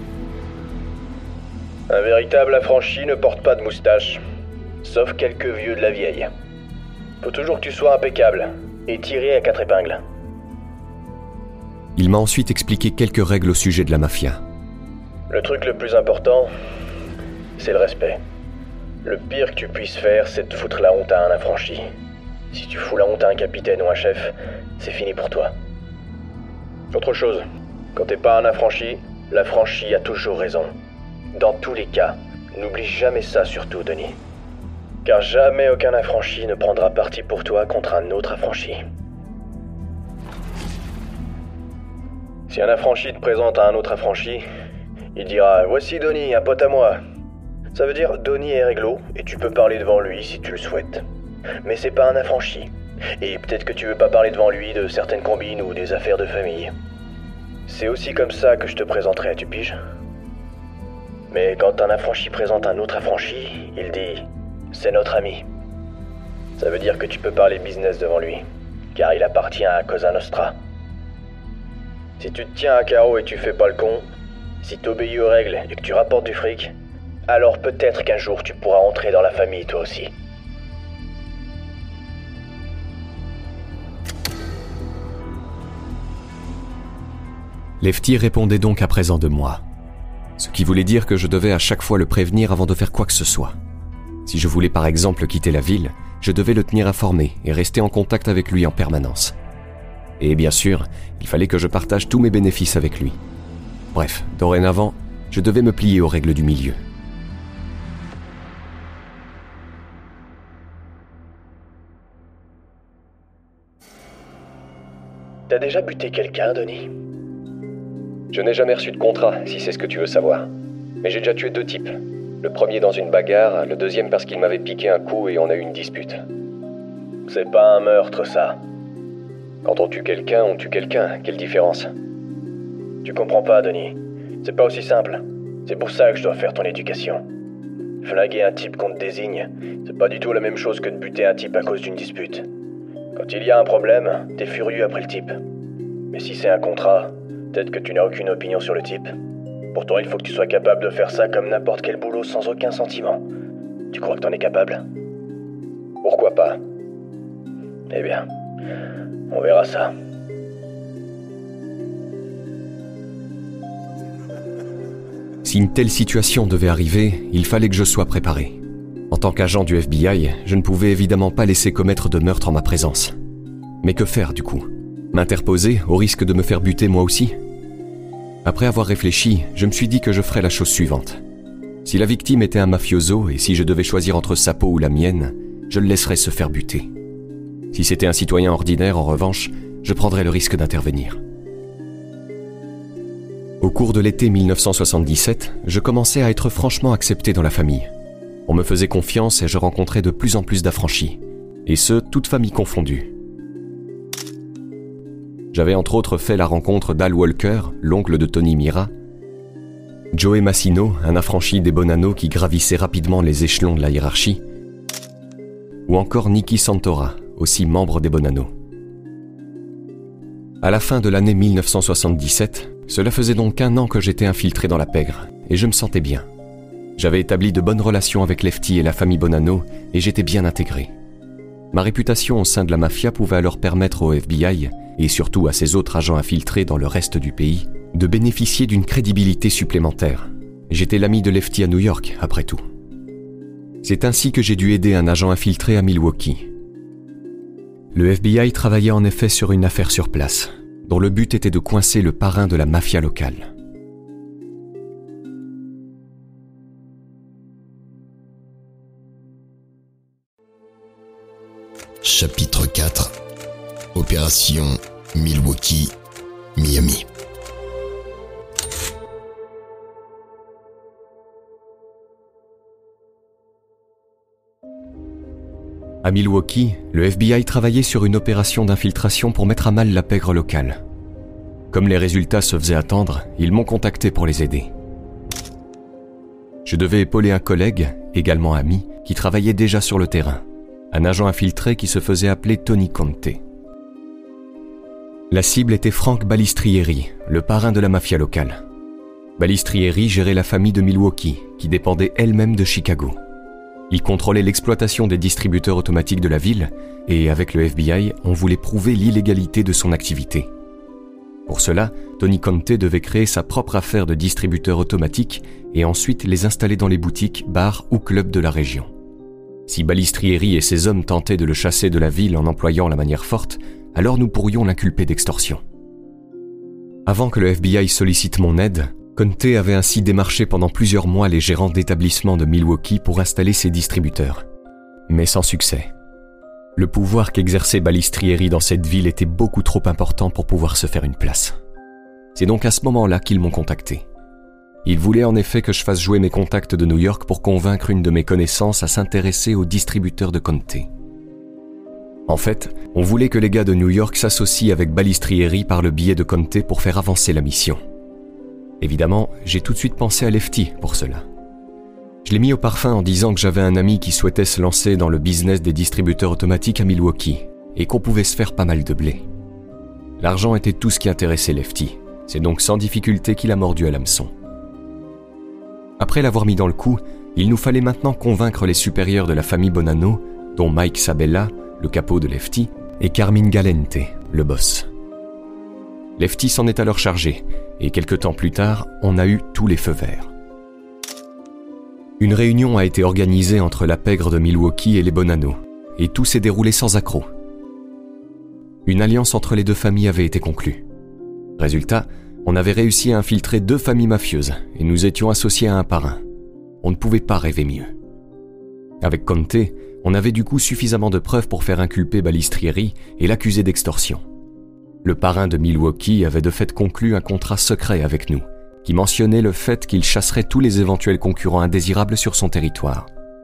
Un véritable affranchi ne porte pas de moustache, sauf quelques vieux de la vieille. Faut toujours que tu sois impeccable et tiré à 4 épingles. Il m'a ensuite expliqué quelques règles au sujet de la mafia. Le truc le plus important, c'est le respect. Le pire que tu puisses faire, c'est de foutre la honte à un affranchi. Si tu fous la honte à un capitaine ou un chef, c'est fini pour toi. Autre chose, quand t'es pas un affranchi, l'affranchi a toujours raison. Dans tous les cas, n'oublie jamais ça surtout, Denis. Car jamais aucun affranchi ne prendra parti pour toi contre un autre affranchi. Si un affranchi te présente à un autre affranchi, il dira « Voici Donnie, un pote à moi ». Ça veut dire Donnie est réglo et tu peux parler devant lui si tu le souhaites. Mais c'est pas un affranchi. Et peut-être que tu veux pas parler devant lui de certaines combines ou des affaires de famille. C'est aussi comme ça que je te présenterai, tu piges ? Mais quand un affranchi présente un autre affranchi, il dit « C'est notre ami ». Ça veut dire que tu peux parler business devant lui, car il appartient à Cosa Nostra. Si tu te tiens à carreau et tu fais pas le con, si t'obéis aux règles et que tu rapportes du fric, alors peut-être qu'un jour tu pourras entrer dans la famille toi aussi. Lefty répondait donc à présent de moi. Ce qui voulait dire que je devais à chaque fois le prévenir avant de faire quoi que ce soit. Si je voulais par exemple quitter la ville, je devais le tenir informé et rester en contact avec lui en permanence. Et bien sûr, il fallait que je partage tous mes bénéfices avec lui. Bref, dorénavant, je devais me plier aux règles du milieu. T'as déjà buté quelqu'un, Denis ? Je n'ai jamais reçu de contrat, si c'est ce que tu veux savoir. Mais j'ai déjà tué 2 types. Le premier dans une bagarre, le deuxième parce qu'il m'avait piqué un coup et on a eu une dispute. C'est pas un meurtre, ça. Quand on tue quelqu'un, on tue quelqu'un. Quelle différence ? Tu comprends pas, Denis. C'est pas aussi simple. C'est pour ça que je dois faire ton éducation. Flinguer un type qu'on te désigne, c'est pas du tout la même chose que de buter un type à cause d'une dispute. Quand il y a un problème, t'es furieux après le type. Mais si c'est un contrat, peut-être que tu n'as aucune opinion sur le type. Pourtant, il faut que tu sois capable de faire ça comme n'importe quel boulot sans aucun sentiment. Tu crois que t'en es capable ? Pourquoi pas ? Eh bien, on verra ça. Si une telle situation devait arriver, il fallait que je sois préparé. En tant qu'agent du FBI, je ne pouvais évidemment pas laisser commettre de meurtre en ma présence. Mais que faire du coup ? M'interposer au risque de me faire buter moi aussi ? Après avoir réfléchi, je me suis dit que je ferais la chose suivante. Si la victime était un mafioso et si je devais choisir entre sa peau ou la mienne, je le laisserais se faire buter. Si c'était un citoyen ordinaire, en revanche, je prendrais le risque d'intervenir. Au cours de l'été 1977, je commençais à être franchement accepté dans la famille. On me faisait confiance et je rencontrais de plus en plus d'affranchis, et ce, toutes familles confondues. J'avais entre autres fait la rencontre d'Al Walker, l'oncle de Tony Mira, Joey Massino, un affranchi des Bonanno qui gravissait rapidement les échelons de la hiérarchie, ou encore Nicky Santora, aussi membre des Bonanno. À la fin de l'année 1977, cela faisait donc 1 an que j'étais infiltré dans la pègre, et je me sentais bien. J'avais établi de bonnes relations avec Lefty et la famille Bonanno, et j'étais bien intégré. Ma réputation au sein de la mafia pouvait alors permettre au FBI, et surtout à ses autres agents infiltrés dans le reste du pays, de bénéficier d'une crédibilité supplémentaire. J'étais l'ami de Lefty à New York, après tout. C'est ainsi que j'ai dû aider un agent infiltré à Milwaukee. Le FBI travaillait en effet sur une affaire sur place, dont le but était de coincer le parrain de la mafia locale. Chapitre 4. Opération Milwaukee, Miami. À Milwaukee, le FBI travaillait sur une opération d'infiltration pour mettre à mal la pègre locale. Comme les résultats se faisaient attendre, ils m'ont contacté pour les aider. Je devais épauler un collègue, également ami, qui travaillait déjà sur le terrain. un agent infiltré qui se faisait appeler Tony Conte. La cible était Frank Balistrieri, le parrain de la mafia locale. Balistrieri gérait la famille de Milwaukee, qui dépendait elle-même de Chicago. Il contrôlait l'exploitation des distributeurs automatiques de la ville, et avec le FBI, on voulait prouver l'illégalité de son activité. Pour cela, Tony Conte devait créer sa propre affaire de distributeur automatique et ensuite les installer dans les boutiques, bars ou clubs de la région. Si Balistrieri et ses hommes tentaient de le chasser de la ville en employant la manière forte, alors nous pourrions l'inculper d'extorsion. Avant que le FBI sollicite mon aide, Conte avait ainsi démarché pendant plusieurs mois les gérants d'établissements de Milwaukee pour installer ses distributeurs. Mais sans succès. Le pouvoir qu'exerçait Balistrieri dans cette ville était beaucoup trop important pour pouvoir se faire une place. C'est donc à ce moment-là qu'ils m'ont contacté. Ils voulaient en effet que je fasse jouer mes contacts de New York pour convaincre une de mes connaissances à s'intéresser aux distributeurs de Conte. En fait, on voulait que les gars de New York s'associent avec Balistrieri par le biais de Conte pour faire avancer la mission. Évidemment, j'ai tout de suite pensé à Lefty pour cela. Je l'ai mis au parfum en disant que j'avais un ami qui souhaitait se lancer dans le business des distributeurs automatiques à Milwaukee et qu'on pouvait se faire pas mal de blé. L'argent était tout ce qui intéressait Lefty. C'est donc sans difficulté qu'il a mordu à l'hameçon. Après l'avoir mis dans le coup, il nous fallait maintenant convaincre les supérieurs de la famille Bonanno, dont Mike Sabella, le capot de Lefty, et Carmine Galente, le boss. Lefty s'en est alors chargé, et quelque temps plus tard, on a eu tous les feux verts. Une réunion a été organisée entre la pègre de Milwaukee et les Bonanno, et tout s'est déroulé sans accroc. Une alliance entre les deux familles avait été conclue. Résultat, on avait réussi à infiltrer 2 familles mafieuses, et nous étions associés à un parrain. On ne pouvait pas rêver mieux. Avec Conte, on avait du coup suffisamment de preuves pour faire inculper Balistrieri et l'accuser d'extorsion. Le parrain de Milwaukee avait de fait conclu un contrat secret avec nous, qui mentionnait le fait qu'il chasserait tous les éventuels concurrents indésirables sur son territoire.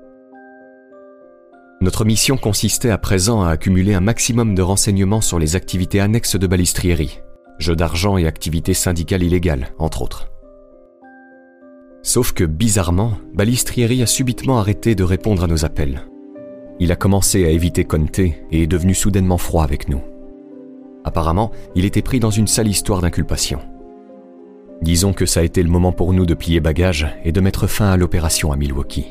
Notre mission consistait à présent à accumuler un maximum de renseignements sur les activités annexes de Balistrieri, jeux d'argent et activités syndicales illégales, entre autres. Sauf que, bizarrement, Balistrieri a subitement arrêté de répondre à nos appels. Il a commencé à éviter Conte et est devenu soudainement froid avec nous. Apparemment, il était pris dans une sale histoire d'inculpation. Disons que ça a été le moment pour nous de plier bagages et de mettre fin à l'opération à Milwaukee.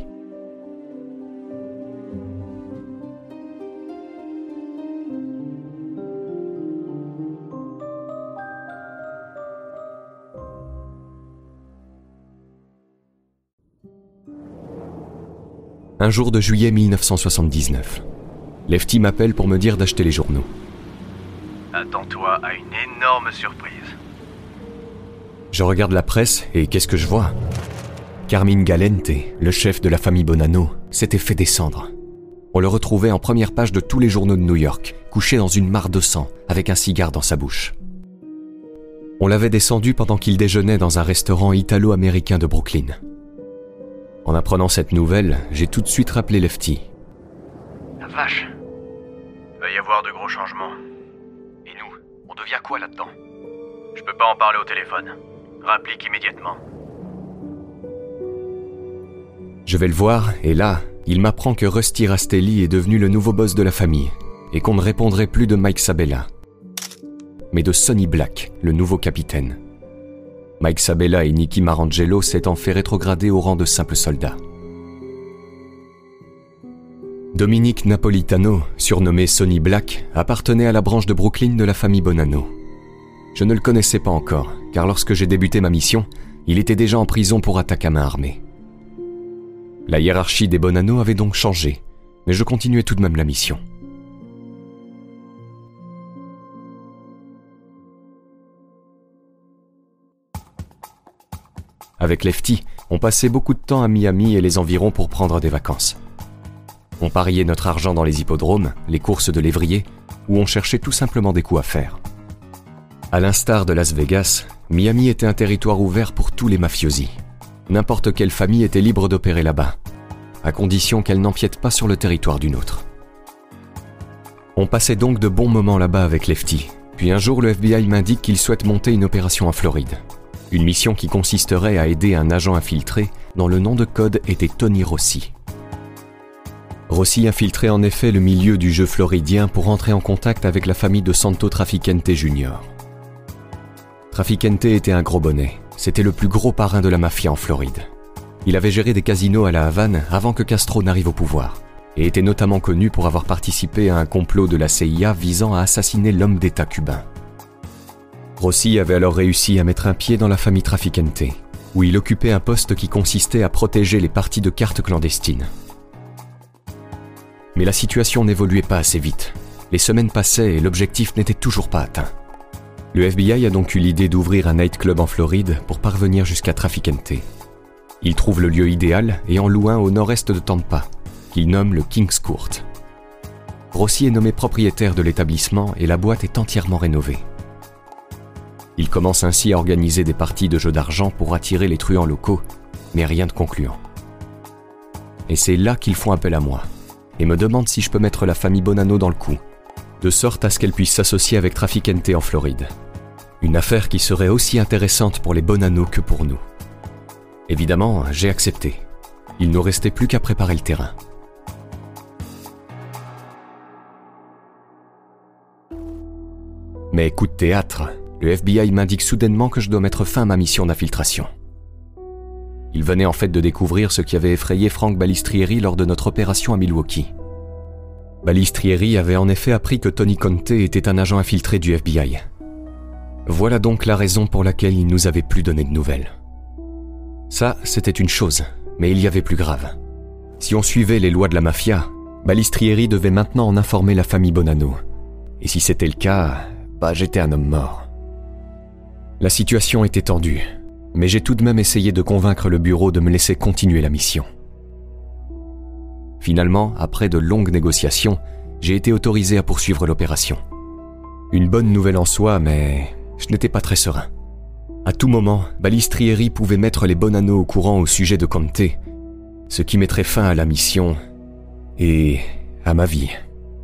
Un jour de juillet 1979, Lefty m'appelle pour me dire d'acheter les journaux. Attends-toi à une énorme surprise. Je regarde la presse et qu'est-ce que je vois ? Carmine Galente, le chef de la famille Bonanno, s'était fait descendre. On le retrouvait en première page de tous les journaux de New York, couché dans une mare de sang, avec un cigare dans sa bouche. On l'avait descendu pendant qu'il déjeunait dans un restaurant italo-américain de Brooklyn. En apprenant cette nouvelle, j'ai tout de suite rappelé Lefty. La vache. Va y avoir de gros changements. Et nous, on devient quoi là-dedans ? Je peux pas en parler au téléphone. Rapplique immédiatement. Je vais le voir, et là, il m'apprend que Rusty Rastelli est devenu le nouveau boss de la famille, et qu'on ne répondrait plus de Mike Sabella, mais de Sonny Black, le nouveau capitaine. Mike Sabella et Nicky Marangelo s'étant fait rétrograder au rang de simples soldats. Dominic Napolitano, surnommé Sonny Black, appartenait à la branche de Brooklyn de la famille Bonanno. Je ne le connaissais pas encore, car lorsque j'ai débuté ma mission, il était déjà en prison pour attaque à main armée. La hiérarchie des Bonanno avait donc changé, mais je continuais tout de même la mission. Avec Lefty, on passait beaucoup de temps à Miami et les environs pour prendre des vacances. On pariait notre argent dans les hippodromes, les courses de lévrier, où on cherchait tout simplement des coups à faire. À l'instar de Las Vegas, Miami était un territoire ouvert pour tous les mafiosi. N'importe quelle famille était libre d'opérer là-bas, à condition qu'elle n'empiète pas sur le territoire d'une autre. On passait donc de bons moments là-bas avec Lefty, puis un jour le FBI m'indique qu'il souhaite monter une opération en Floride. Une mission qui consisterait à aider un agent infiltré dont le nom de code était Tony Rossi. Rossi infiltrait en effet le milieu du jeu floridien pour entrer en contact avec la famille de Santo Traficante Jr. Traficante était un gros bonnet, c'était le plus gros parrain de la mafia en Floride. Il avait géré des casinos à la Havane avant que Castro n'arrive au pouvoir, et était notamment connu pour avoir participé à un complot de la CIA visant à assassiner l'homme d'État cubain. Rossi avait alors réussi à mettre un pied dans la famille Traficante, où il occupait un poste qui consistait à protéger les parties de cartes clandestines. Mais la situation n'évoluait pas assez vite. Les semaines passaient et l'objectif n'était toujours pas atteint. Le FBI a donc eu l'idée d'ouvrir un nightclub en Floride pour parvenir jusqu'à Traficante. Il trouve le lieu idéal et en loue un au nord-est de Tampa, qu'il nomme le King's Court. Rossi est nommé propriétaire de l'établissement et la boîte est entièrement rénovée. Il commence ainsi à organiser des parties de jeux d'argent pour attirer les truands locaux, mais rien de concluant. Et c'est là qu'ils font appel à moi, et me demandent si je peux mettre la famille Bonanno dans le coup, de sorte à ce qu'elle puisse s'associer avec Traficante en Floride. Une affaire qui serait aussi intéressante pour les Bonanno que pour nous. Évidemment, j'ai accepté. Il ne nous restait plus qu'à préparer le terrain. Mais coup de théâtre, le FBI m'indique soudainement que je dois mettre fin à ma mission d'infiltration. Il venait en fait de découvrir ce qui avait effrayé Frank Balistrieri lors de notre opération à Milwaukee. Balistrieri avait en effet appris que Tony Conte était un agent infiltré du FBI. Voilà donc la raison pour laquelle il nous avait plus donné de nouvelles. Ça, c'était une chose, mais il y avait plus grave. Si on suivait les lois de la mafia, Balistrieri devait maintenant en informer la famille Bonanno. Et si c'était le cas, j'étais un homme mort. La situation était tendue, mais j'ai tout de même essayé de convaincre le bureau de me laisser continuer la mission. Finalement, après de longues négociations, j'ai été autorisé à poursuivre l'opération. Une bonne nouvelle en soi, mais je n'étais pas très serein. À tout moment, Balistrieri pouvait mettre les Bonanno au courant au sujet de Conte, ce qui mettrait fin à la mission et à ma vie.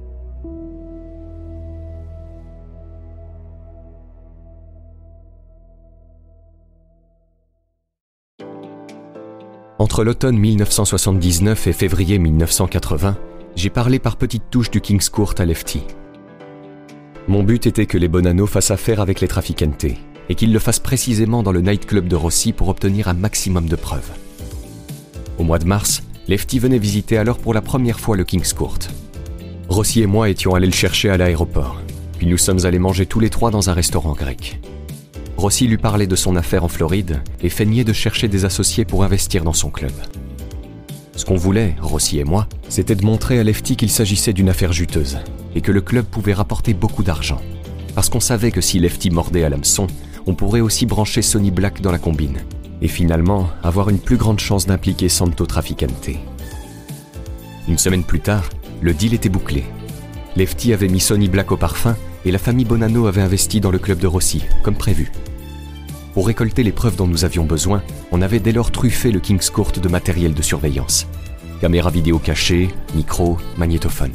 Entre l'automne 1979 et février 1980, j'ai parlé par petites touches du King's Court à Lefty. Mon but était que les Bonanno fassent affaire avec les Traficante et qu'ils le fassent précisément dans le nightclub de Rossi pour obtenir un maximum de preuves. Au mois de mars, Lefty venait visiter alors pour la première fois le King's Court. Rossi et moi étions allés le chercher à l'aéroport, puis nous sommes allés manger tous les trois dans un restaurant grec. Rossi lui parlait de son affaire en Floride et feignait de chercher des associés pour investir dans son club. Ce qu'on voulait, Rossi et moi, c'était de montrer à Lefty qu'il s'agissait d'une affaire juteuse et que le club pouvait rapporter beaucoup d'argent. Parce qu'on savait que si Lefty mordait à l'hameçon, on pourrait aussi brancher Sonny Black dans la combine et finalement avoir une plus grande chance d'impliquer Santo Traficante. Une semaine plus tard, le deal était bouclé. Lefty avait mis Sonny Black au parfum et la famille Bonanno avait investi dans le club de Rossi, comme prévu. Pour récolter les preuves dont nous avions besoin, on avait dès lors truffé le King's Court de matériel de surveillance. Caméras vidéo cachées, micros, magnétophones.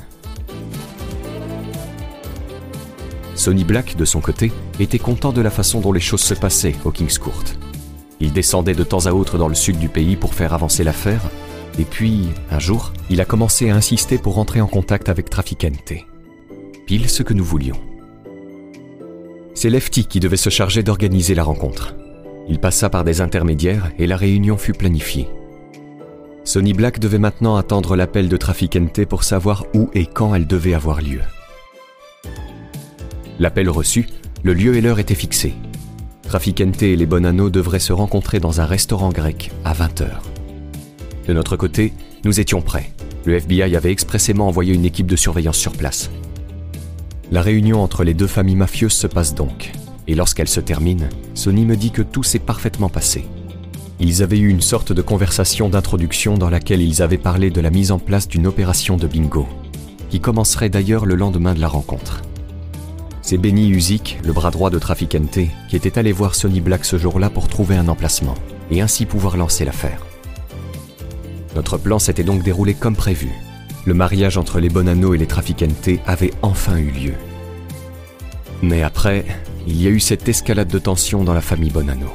Sonny Black, de son côté, était content de la façon dont les choses se passaient au King's Court. Il descendait de temps à autre dans le sud du pays pour faire avancer l'affaire, et puis, un jour, il a commencé à insister pour entrer en contact avec Traficante. Pile ce que nous voulions. C'est Lefty qui devait se charger d'organiser la rencontre. Il passa par des intermédiaires et la réunion fut planifiée. Sonny Black devait maintenant attendre l'appel de Traficante pour savoir où et quand elle devait avoir lieu. L'appel reçu, le lieu et l'heure étaient fixés. Traficante et les Bonanno devraient se rencontrer dans un restaurant grec à 20h. De notre côté, nous étions prêts. Le FBI avait expressément envoyé une équipe de surveillance sur place. La réunion entre les deux familles mafieuses se passe donc, et lorsqu'elle se termine, Sonny me dit que tout s'est parfaitement passé. Ils avaient eu une sorte de conversation d'introduction dans laquelle ils avaient parlé de la mise en place d'une opération de bingo, qui commencerait d'ailleurs le lendemain de la rencontre. C'est Benny Usyk, le bras droit de Traficante, qui était allé voir Sonny Black ce jour-là pour trouver un emplacement, et ainsi pouvoir lancer l'affaire. Notre plan s'était donc déroulé comme prévu. Le mariage entre les Bonanno et les Traficante avait enfin eu lieu. Mais après, il y a eu cette escalade de tension dans la famille Bonanno.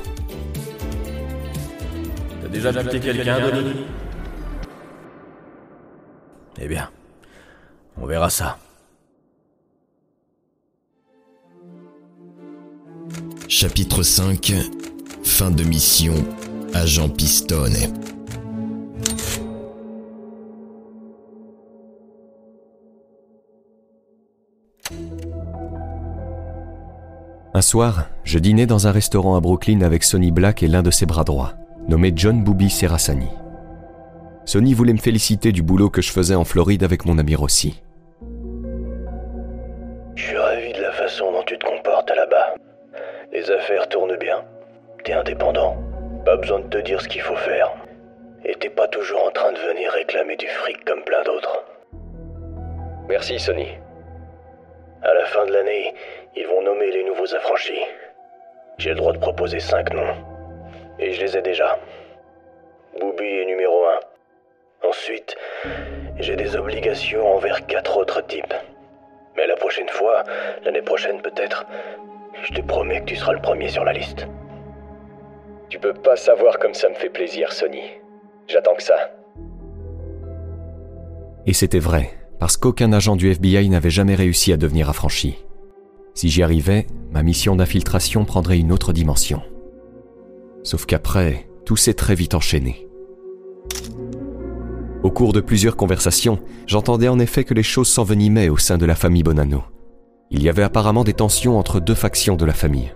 T'as déjà buté quelqu'un, Denis ? Eh bien, on verra ça. Chapitre 5. Fin de mission. Agent Pistone. Un soir, je dînais dans un restaurant à Brooklyn avec Sonny Black et l'un de ses bras droits, nommé John Booby Serasani. Sonny voulait me féliciter du boulot que je faisais en Floride avec mon ami Rossi. Je suis ravi de la façon dont tu te comportes là-bas. Les affaires tournent bien. T'es indépendant. Pas besoin de te dire ce qu'il faut faire. Et t'es pas toujours en train de venir réclamer du fric comme plein d'autres. Merci, Sonny. À la fin de l'année, ils vont nommer les nouveaux affranchis. J'ai le droit de proposer 5 noms. Et je les ai déjà. Booby est numéro 1. Ensuite, j'ai des obligations envers 4 autres types. Mais la prochaine fois, l'année prochaine peut-être, je te promets que tu seras le premier sur la liste. Tu peux pas savoir comme ça me fait plaisir, Sonny. J'attends que ça. Et c'était vrai, parce qu'aucun agent du FBI n'avait jamais réussi à devenir affranchi. Si j'y arrivais, ma mission d'infiltration prendrait une autre dimension. Sauf qu'après, tout s'est très vite enchaîné. Au cours de plusieurs conversations, j'entendais en effet que les choses s'envenimaient au sein de la famille Bonanno. Il y avait apparemment des tensions entre 2 factions de la famille.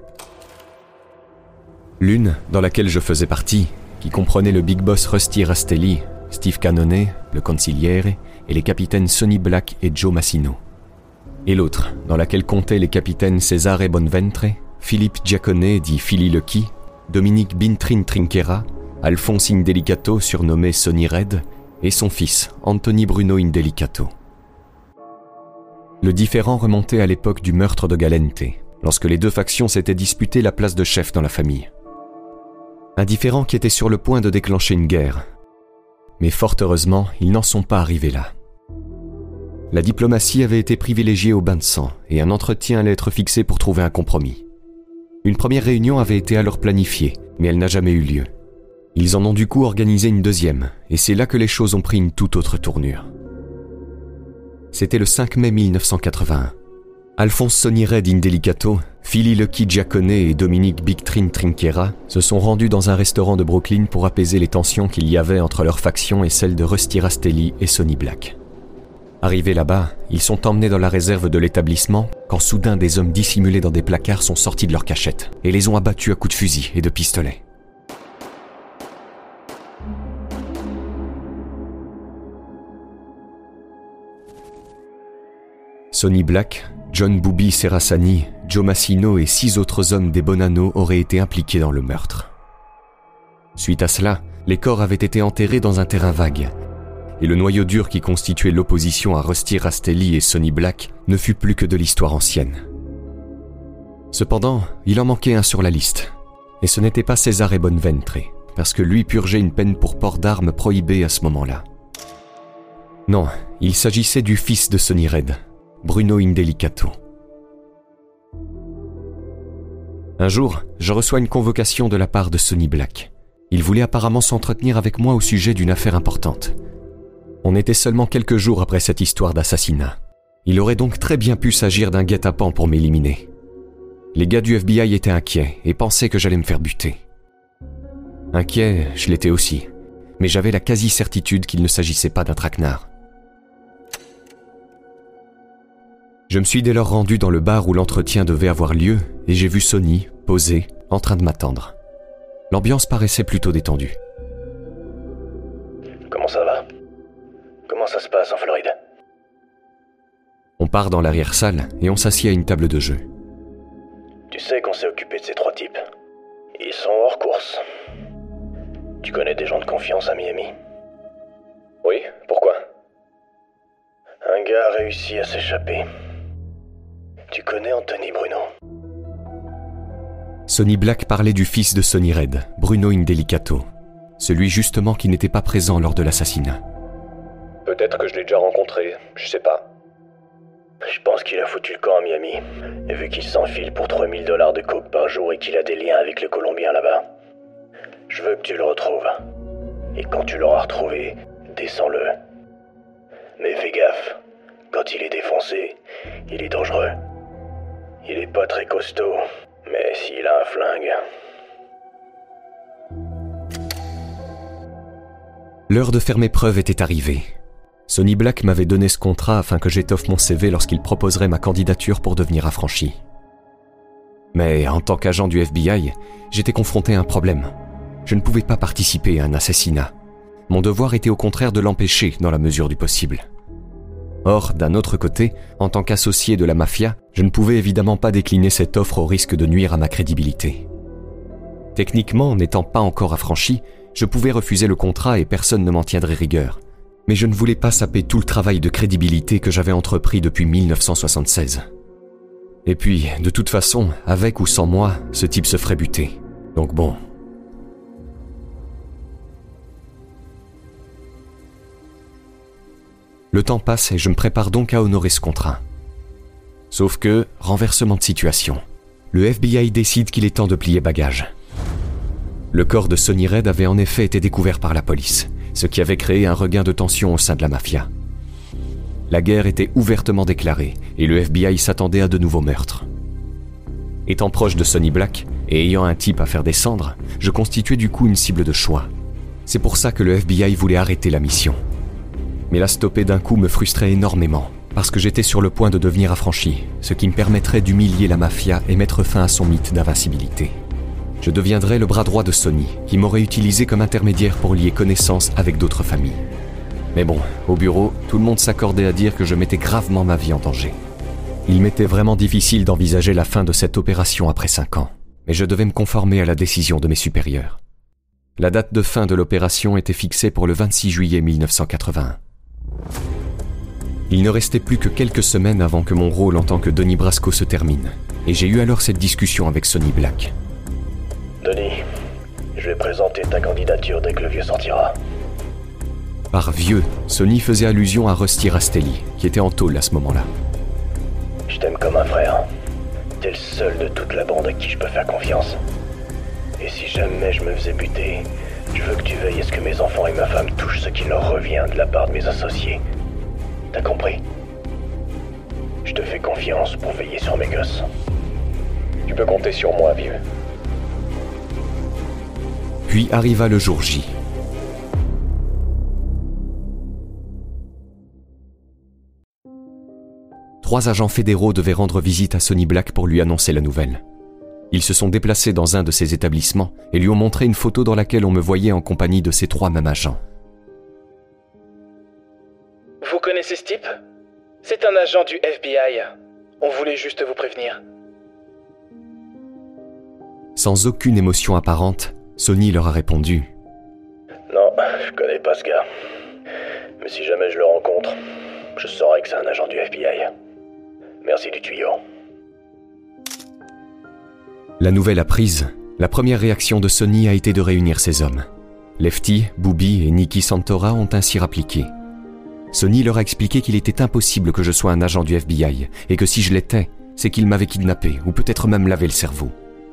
L'une, dans laquelle je faisais partie, qui comprenait le big boss Rusty Rastelli, Steve Cannone, le consigliere, et les capitaines Sonny Black et Joe Massino. Et l'autre, dans laquelle comptaient les capitaines Cesare Bonventre, Philippe Giacone dit Philly Lucky, Dominique Bintrin Trinchera, Alphonse Indelicato surnommé Sonny Red, et son fils, Anthony Bruno Indelicato. Le différend remontait à l'époque du meurtre de Galente, lorsque les 2 factions s'étaient disputées la place de chef dans la famille. Un différend qui était sur le point de déclencher une guerre. Mais fort heureusement, ils n'en sont pas arrivés là. La diplomatie avait été privilégiée au bain de sang, et un entretien allait être fixé pour trouver un compromis. Une première réunion avait été alors planifiée, mais elle n'a jamais eu lieu. Ils en ont du coup organisé une deuxième, et c'est là que les choses ont pris une toute autre tournure. C'était le 5 mai 1981. Alphonse Sonny Red Indelicato, Philly Lucky Giacone et Dominique Bintrin Trinchera se sont rendus dans un restaurant de Brooklyn pour apaiser les tensions qu'il y avait entre leur faction et celle de Rusty Rastelli et Sonny Black. Arrivés là-bas, ils sont emmenés dans la réserve de l'établissement quand soudain des hommes dissimulés dans des placards sont sortis de leur cachette et les ont abattus à coups de fusil et de pistolet. Sonny Black, John Booby Serasani, Joe Massino et 6 autres hommes des Bonanno auraient été impliqués dans le meurtre. Suite à cela, les corps avaient été enterrés dans un terrain vague, et le noyau dur qui constituait l'opposition à Rusty Rastelli et Sonny Black ne fut plus que de l'histoire ancienne. Cependant, il en manquait un sur la liste, et ce n'était pas Cesare Bonventre, parce que lui purgeait une peine pour port d'armes prohibée à ce moment-là. Non, il s'agissait du fils de Sonny Red, Bruno Indelicato. Un jour, je reçois une convocation de la part de Sonny Black. Il voulait apparemment s'entretenir avec moi au sujet d'une affaire importante. On était seulement quelques jours après cette histoire d'assassinat. Il aurait donc très bien pu s'agir d'un guet-apens pour m'éliminer. Les gars du FBI étaient inquiets et pensaient que j'allais me faire buter. Inquiet, je l'étais aussi, mais j'avais la quasi-certitude qu'il ne s'agissait pas d'un traquenard. Je me suis dès lors rendu dans le bar où l'entretien devait avoir lieu et j'ai vu Sonny, posé, en train de m'attendre. L'ambiance paraissait plutôt détendue. Comment ça va? Comment ça se passe en Floride? On part dans l'arrière-salle et on s'assied à une table de jeu. Tu sais qu'on s'est occupé de ces 3 types. Ils sont hors course. Tu connais des gens de confiance à Miami? Oui, pourquoi? Un gars a réussi à s'échapper. Tu connais Anthony Bruno? Sonny Black parlait du fils de Sonny Red, Bruno Indelicato, celui justement qui n'était pas présent lors de l'assassinat. Peut-être que je l'ai déjà rencontré, je sais pas. Je pense qu'il a foutu le camp à Miami, et vu qu'il s'enfile pour $3000 de coke par jour et qu'il a des liens avec les Colombiens là-bas. Je veux que tu le retrouves. Et quand tu l'auras retrouvé, descends-le. Mais fais gaffe, quand il est défoncé, il est dangereux. Il est pas très costaud, mais s'il a un flingue... L'heure de faire mes preuves était arrivée. Sonny Black m'avait donné ce contrat afin que j'étoffe mon CV lorsqu'il proposerait ma candidature pour devenir affranchi. Mais en tant qu'agent du FBI, j'étais confronté à un problème. Je ne pouvais pas participer à un assassinat. Mon devoir était au contraire de l'empêcher dans la mesure du possible. Or, d'un autre côté, en tant qu'associé de la mafia, je ne pouvais évidemment pas décliner cette offre au risque de nuire à ma crédibilité. Techniquement, n'étant pas encore affranchi, je pouvais refuser le contrat et personne ne m'en tiendrait rigueur. Mais je ne voulais pas saper tout le travail de crédibilité que j'avais entrepris depuis 1976. Et puis, de toute façon, avec ou sans moi, ce type se ferait buter. Donc bon... Le temps passe et je me prépare donc à honorer ce contrat. Sauf que, renversement de situation, le FBI décide qu'il est temps de plier bagages. Le corps de Sonny Red avait en effet été découvert par la police, ce qui avait créé un regain de tension au sein de la mafia. La guerre était ouvertement déclarée et le FBI s'attendait à de nouveaux meurtres. Étant proche de Sonny Black et ayant un type à faire descendre, je constituais du coup une cible de choix. C'est pour ça que le FBI voulait arrêter la mission. Mais la stopper d'un coup me frustrait énormément, parce que j'étais sur le point de devenir affranchi, ce qui me permettrait d'humilier la mafia et mettre fin à son mythe d'invincibilité. Je deviendrais le bras droit de Sonny, qui m'aurait utilisé comme intermédiaire pour lier connaissance avec d'autres familles. Mais bon, au bureau, tout le monde s'accordait à dire que je mettais gravement ma vie en danger. Il m'était vraiment difficile d'envisager la fin de cette opération après 5 ans, mais je devais me conformer à la décision de mes supérieurs. La date de fin de l'opération était fixée pour le 26 juillet 1981. Il ne restait plus que quelques semaines avant que mon rôle en tant que Donnie Brasco se termine, et j'ai eu alors cette discussion avec Sonny Black. Donnie, je vais présenter ta candidature dès que le vieux sortira. Par vieux, Sonny faisait allusion à Rusty Rastelli, qui était en tôle à ce moment-là. Je t'aime comme un frère. T'es le seul de toute la bande à qui je peux faire confiance. Et si jamais je me faisais buter, je veux que tu veilles à ce que mes enfants et ma femme touchent ce qui leur revient de la part de mes associés. T'as compris? Je te fais confiance pour veiller sur mes gosses. Tu peux compter sur moi, vieux. Puis arriva le jour J. Trois agents fédéraux devaient rendre visite à Sonny Black pour lui annoncer la nouvelle. Ils se sont déplacés dans un de ses établissements et lui ont montré une photo dans laquelle on me voyait en compagnie de ces 3 mêmes agents. Vous connaissez ce type? C'est un agent du FBI. On voulait juste vous prévenir. Sans aucune émotion apparente, Sonny leur a répondu. Non, je connais pas ce gars. Mais si jamais je le rencontre, je saurai que c'est un agent du FBI. Merci du tuyau. La nouvelle apprise, la première réaction de Sonny a été de réunir ses hommes. Lefty, Booby et Nicky Santora ont ainsi rappliqué. Sonny leur a expliqué qu'il était impossible que je sois un agent du FBI et que si je l'étais, c'est qu'il m'avait kidnappé ou peut-être même lavé le cerveau.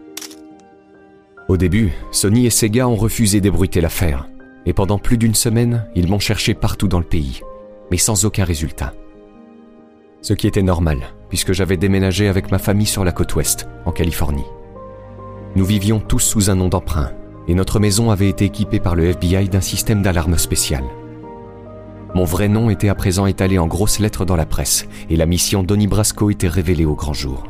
Au début, Sonny et ses gars ont refusé d'ébruiter l'affaire et pendant plus d'1 semaine, ils m'ont cherché partout dans le pays, mais sans aucun résultat. Ce qui était normal, puisque j'avais déménagé avec ma famille sur la côte ouest, en Californie. Nous vivions tous sous un nom d'emprunt, et notre maison avait été équipée par le FBI d'un système d'alarme spécial. Mon vrai nom était à présent étalé en grosses lettres dans la presse, et la mission Donnie Brasco était révélée au grand jour.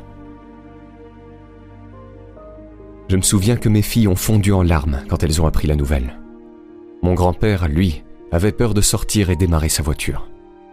Je me souviens que mes filles ont fondu en larmes quand elles ont appris la nouvelle. Mon grand-père, lui, avait peur de sortir et démarrer sa voiture.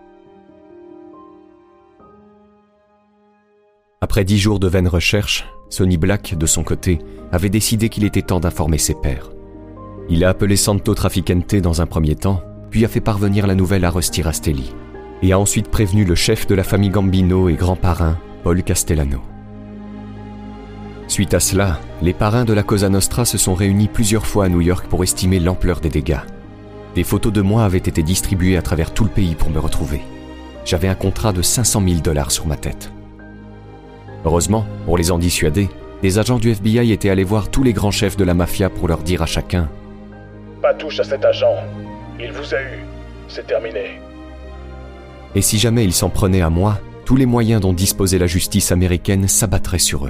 Après 10 jours de vaines recherches, Sonny Black, de son côté, avait décidé qu'il était temps d'informer ses pairs. Il a appelé Santo Trafficante dans un premier temps, puis a fait parvenir la nouvelle à Rusty Rastelli, et a ensuite prévenu le chef de la famille Gambino et grand parrain, Paul Castellano. Suite à cela, les parrains de la Cosa Nostra se sont réunis plusieurs fois à New York pour estimer l'ampleur des dégâts. Des photos de moi avaient été distribuées à travers tout le pays pour me retrouver. J'avais un contrat de $500 000 sur ma tête. Heureusement, pour les en dissuader, des agents du FBI étaient allés voir tous les grands chefs de la mafia pour leur dire à chacun « Pas touche à cet agent. Il vous a eu. C'est terminé. » Et si jamais ils s'en prenaient à moi, tous les moyens dont disposait la justice américaine s'abattraient sur eux.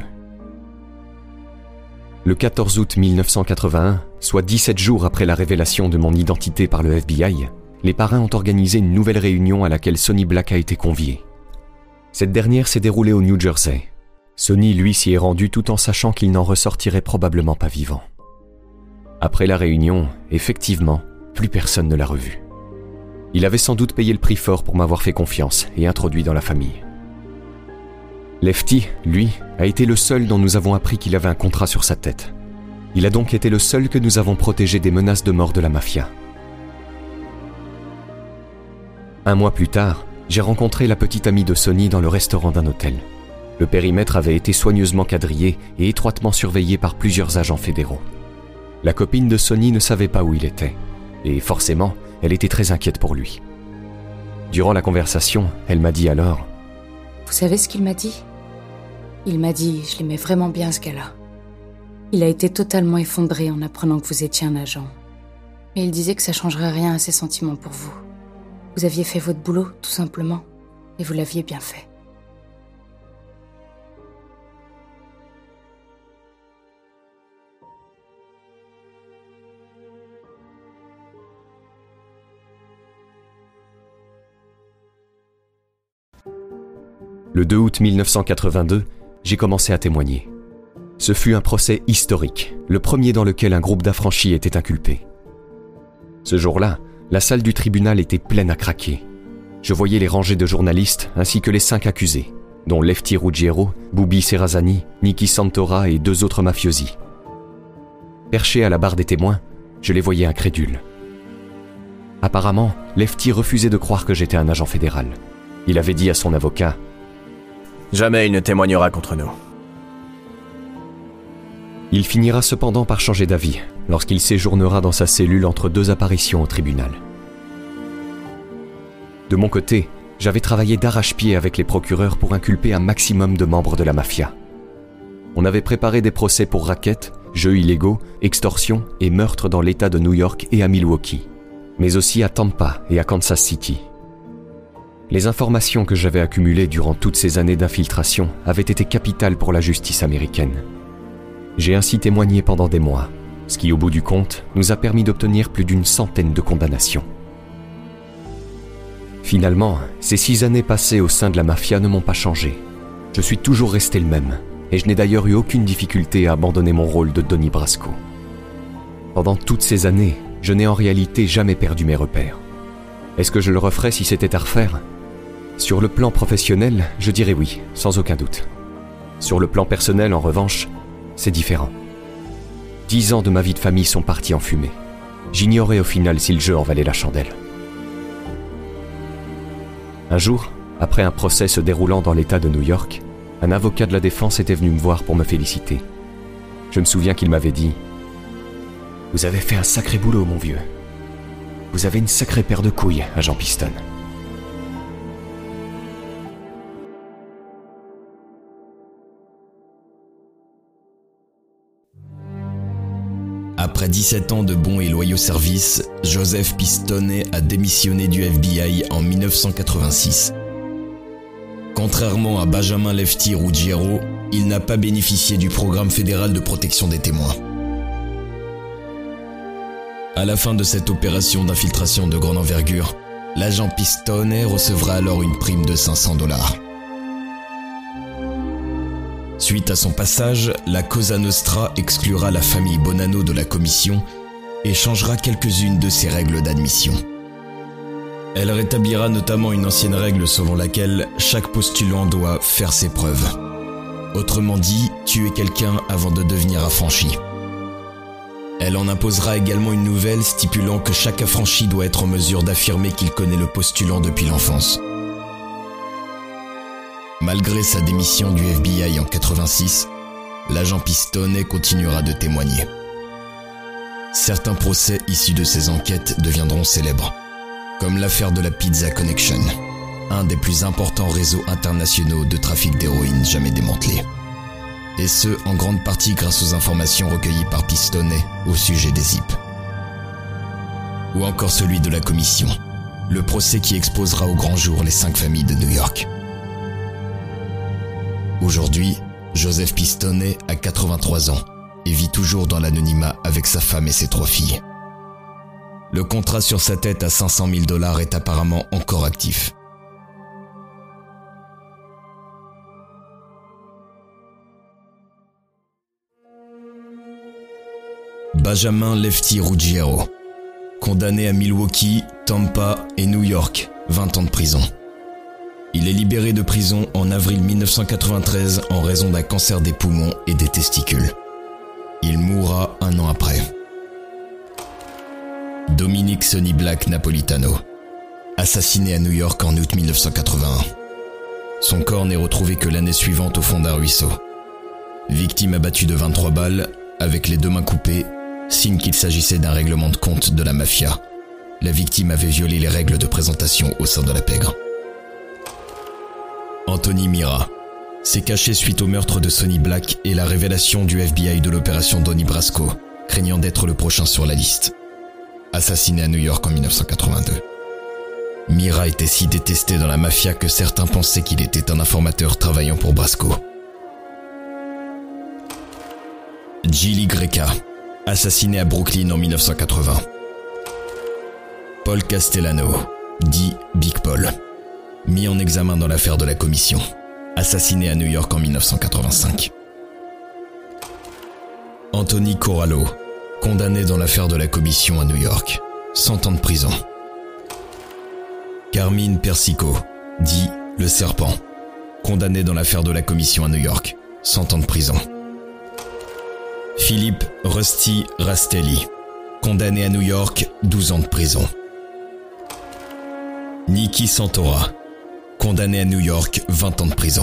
Le 14 août 1981, soit 17 jours après la révélation de mon identité par le FBI, les parrains ont organisé une nouvelle réunion à laquelle Sonny Black a été convié. Cette dernière s'est déroulée au New Jersey. Sonny, lui, s'y est rendu tout en sachant qu'il n'en ressortirait probablement pas vivant. Après la réunion, effectivement, plus personne ne l'a revu. Il avait sans doute payé le prix fort pour m'avoir fait confiance et introduit dans la famille. Lefty, lui, a été le seul dont nous avons appris qu'il avait un contrat sur sa tête. Il a donc été le seul que nous avons protégé des menaces de mort de la mafia. Un mois plus tard, j'ai rencontré la petite amie de Sonny dans le restaurant d'un hôtel. Le périmètre avait été soigneusement quadrillé et étroitement surveillé par plusieurs agents fédéraux. La copine de Sonny ne savait pas où il était, et forcément, elle était très inquiète pour lui. Durant la conversation, elle m'a dit alors: Vous savez ce qu'il m'a dit ? Il m'a dit « Je l'aimais vraiment bien ce gars-là ». Il a été totalement effondré en apprenant que vous étiez un agent. Et il disait que ça changerait rien à ses sentiments pour vous. Vous aviez fait votre boulot, tout simplement, et vous l'aviez bien fait. Le 2 août 1982, j'ai commencé à témoigner. Ce fut un procès historique, le premier dans lequel un groupe d'affranchis était inculpé. Ce jour-là, la salle du tribunal était pleine à craquer. Je voyais les rangées de journalistes ainsi que les 5 accusés, dont Lefty Ruggiero, Bobby Serrazani, Nicky Santora et 2 autres mafiosi. Perché à la barre des témoins, je les voyais incrédules. Apparemment, Lefty refusait de croire que j'étais un agent fédéral. Il avait dit à son avocat: Jamais il ne témoignera contre nous. Il finira cependant par changer d'avis lorsqu'il séjournera dans sa cellule entre 2 apparitions au tribunal. De mon côté, j'avais travaillé d'arrache-pied avec les procureurs pour inculper un maximum de membres de la mafia. On avait préparé des procès pour racket, jeux illégaux, extorsion et meurtre dans l'État de New York et à Milwaukee, mais aussi à Tampa et à Kansas City. Les informations que j'avais accumulées durant toutes ces années d'infiltration avaient été capitales pour la justice américaine. J'ai ainsi témoigné pendant des mois, ce qui, au bout du compte, nous a permis d'obtenir plus d'une centaine de condamnations. Finalement, ces 6 années passées au sein de la mafia ne m'ont pas changé. Je suis toujours resté le même, et je n'ai d'ailleurs eu aucune difficulté à abandonner mon rôle de Donnie Brasco. Pendant toutes ces années, je n'ai en réalité jamais perdu mes repères. Est-ce que je le referais si c'était à refaire ? Sur le plan professionnel, je dirais oui, sans aucun doute. Sur le plan personnel, en revanche, c'est différent. 10 ans de ma vie de famille sont partis en fumée. J'ignorais au final si le jeu en valait la chandelle. Un jour, après un procès se déroulant dans l'État de New York, un avocat de la défense était venu me voir pour me féliciter. Je me souviens qu'il m'avait dit: « Vous avez fait un sacré boulot, mon vieux. Vous avez une sacrée paire de couilles, agent Piston. » Après 17 ans de bons et loyaux services, Joseph Pistone a démissionné du FBI en 1986. Contrairement à Benjamin Lefty Ruggiero, il n'a pas bénéficié du programme fédéral de protection des témoins. À la fin de cette opération d'infiltration de grande envergure, l'agent Pistone recevra alors une prime de $500. Suite à son passage, la Cosa Nostra exclura la famille Bonanno de la commission et changera quelques-unes de ses règles d'admission. Elle rétablira notamment une ancienne règle selon laquelle chaque postulant doit faire ses preuves. Autrement dit, tuer quelqu'un avant de devenir affranchi. Elle en imposera également une nouvelle stipulant que chaque affranchi doit être en mesure d'affirmer qu'il connaît le postulant depuis l'enfance. Malgré sa démission du FBI en 86, l'agent Pistone continuera de témoigner. Certains procès issus de ces enquêtes deviendront célèbres, comme l'affaire de la Pizza Connection, un des plus importants réseaux internationaux de trafic d'héroïne jamais démantelés. Et ce, en grande partie grâce aux informations recueillies par Pistone au sujet des ZIP. Ou encore celui de la commission, le procès qui exposera au grand jour les 5 familles de New York. Aujourd'hui, Joseph Pistone a 83 ans et vit toujours dans l'anonymat avec sa femme et ses 3 filles. Le contrat sur sa tête à $500 000 est apparemment encore actif. Benjamin Lefty Ruggiero, condamné à Milwaukee, Tampa et New York, 20 ans de prison. Il est libéré de prison en avril 1993 en raison d'un cancer des poumons et des testicules. Il mourra 1 an après. Dominic Sonny Black Napolitano, assassiné à New York en août 1981. Son corps n'est retrouvé que l'année suivante au fond d'un ruisseau. Victime abattue de 23 balles, avec les 2 mains coupées, signe qu'il s'agissait d'un règlement de compte de la mafia. La victime avait violé les règles de présentation au sein de la pègre. Anthony Mira s'est caché suite au meurtre de Sonny Black et la révélation du FBI de l'opération Donnie Brasco, craignant d'être le prochain sur la liste. Assassiné à New York en 1982. Mira était si détesté dans la mafia que certains pensaient qu'il était un informateur travaillant pour Brasco. Gilly Greca, assassiné à Brooklyn en 1980. Paul Castellano, dit Big Paul, mis en examen dans l'affaire de la commission, assassiné à New York en 1985. Anthony Corallo, condamné dans l'affaire de la commission à New York, 100 ans de prison. Carmine Persico, dit Le Serpent, condamné dans l'affaire de la commission à New York, 100 ans de prison. Philippe Rusty Rastelli, condamné à New York, 12 ans de prison. Nicky Santora, condamné à New York, 20 ans de prison.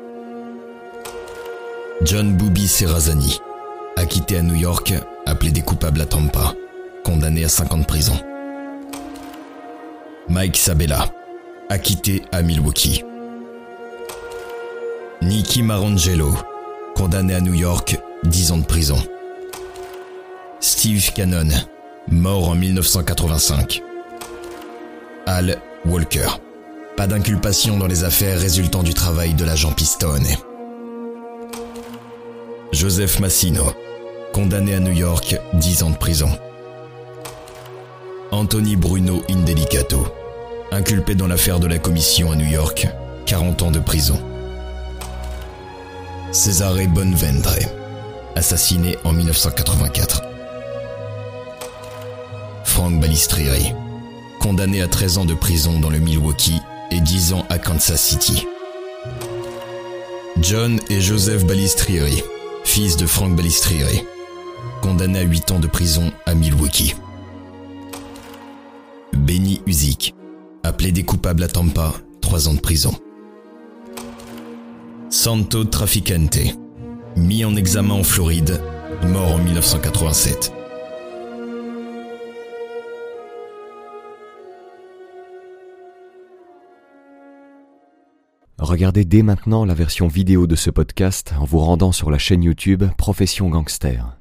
John Booby Serrazani, acquitté à New York, plaidé coupable à Tampa, condamné à 5 ans de prison. Mike Sabella, acquitté à Milwaukee. Nicky Marangelo, condamné à New York, 10 ans de prison. Steve Cannon, mort en 1985. Al Walker, pas d'inculpation dans les affaires résultant du travail de l'agent Pistone. Joseph Massino, condamné à New York, 10 ans de prison. Anthony Bruno Indelicato, inculpé dans l'affaire de la commission à New York, 40 ans de prison. Cesare Bonventre, assassiné en 1984. Frank Balistrieri, condamné à 13 ans de prison dans le Milwaukee et 10 ans à Kansas City. John et Joseph Balistrieri, fils de Frank Balistrieri, condamné à 8 ans de prison à Milwaukee. Benny Usyk, plaidé coupable à Tampa, 3 ans de prison. Santo Traficante, mis en examen en Floride, mort en 1987. Regardez dès maintenant la version vidéo de ce podcast en vous rendant sur la chaîne YouTube Profession Gangster.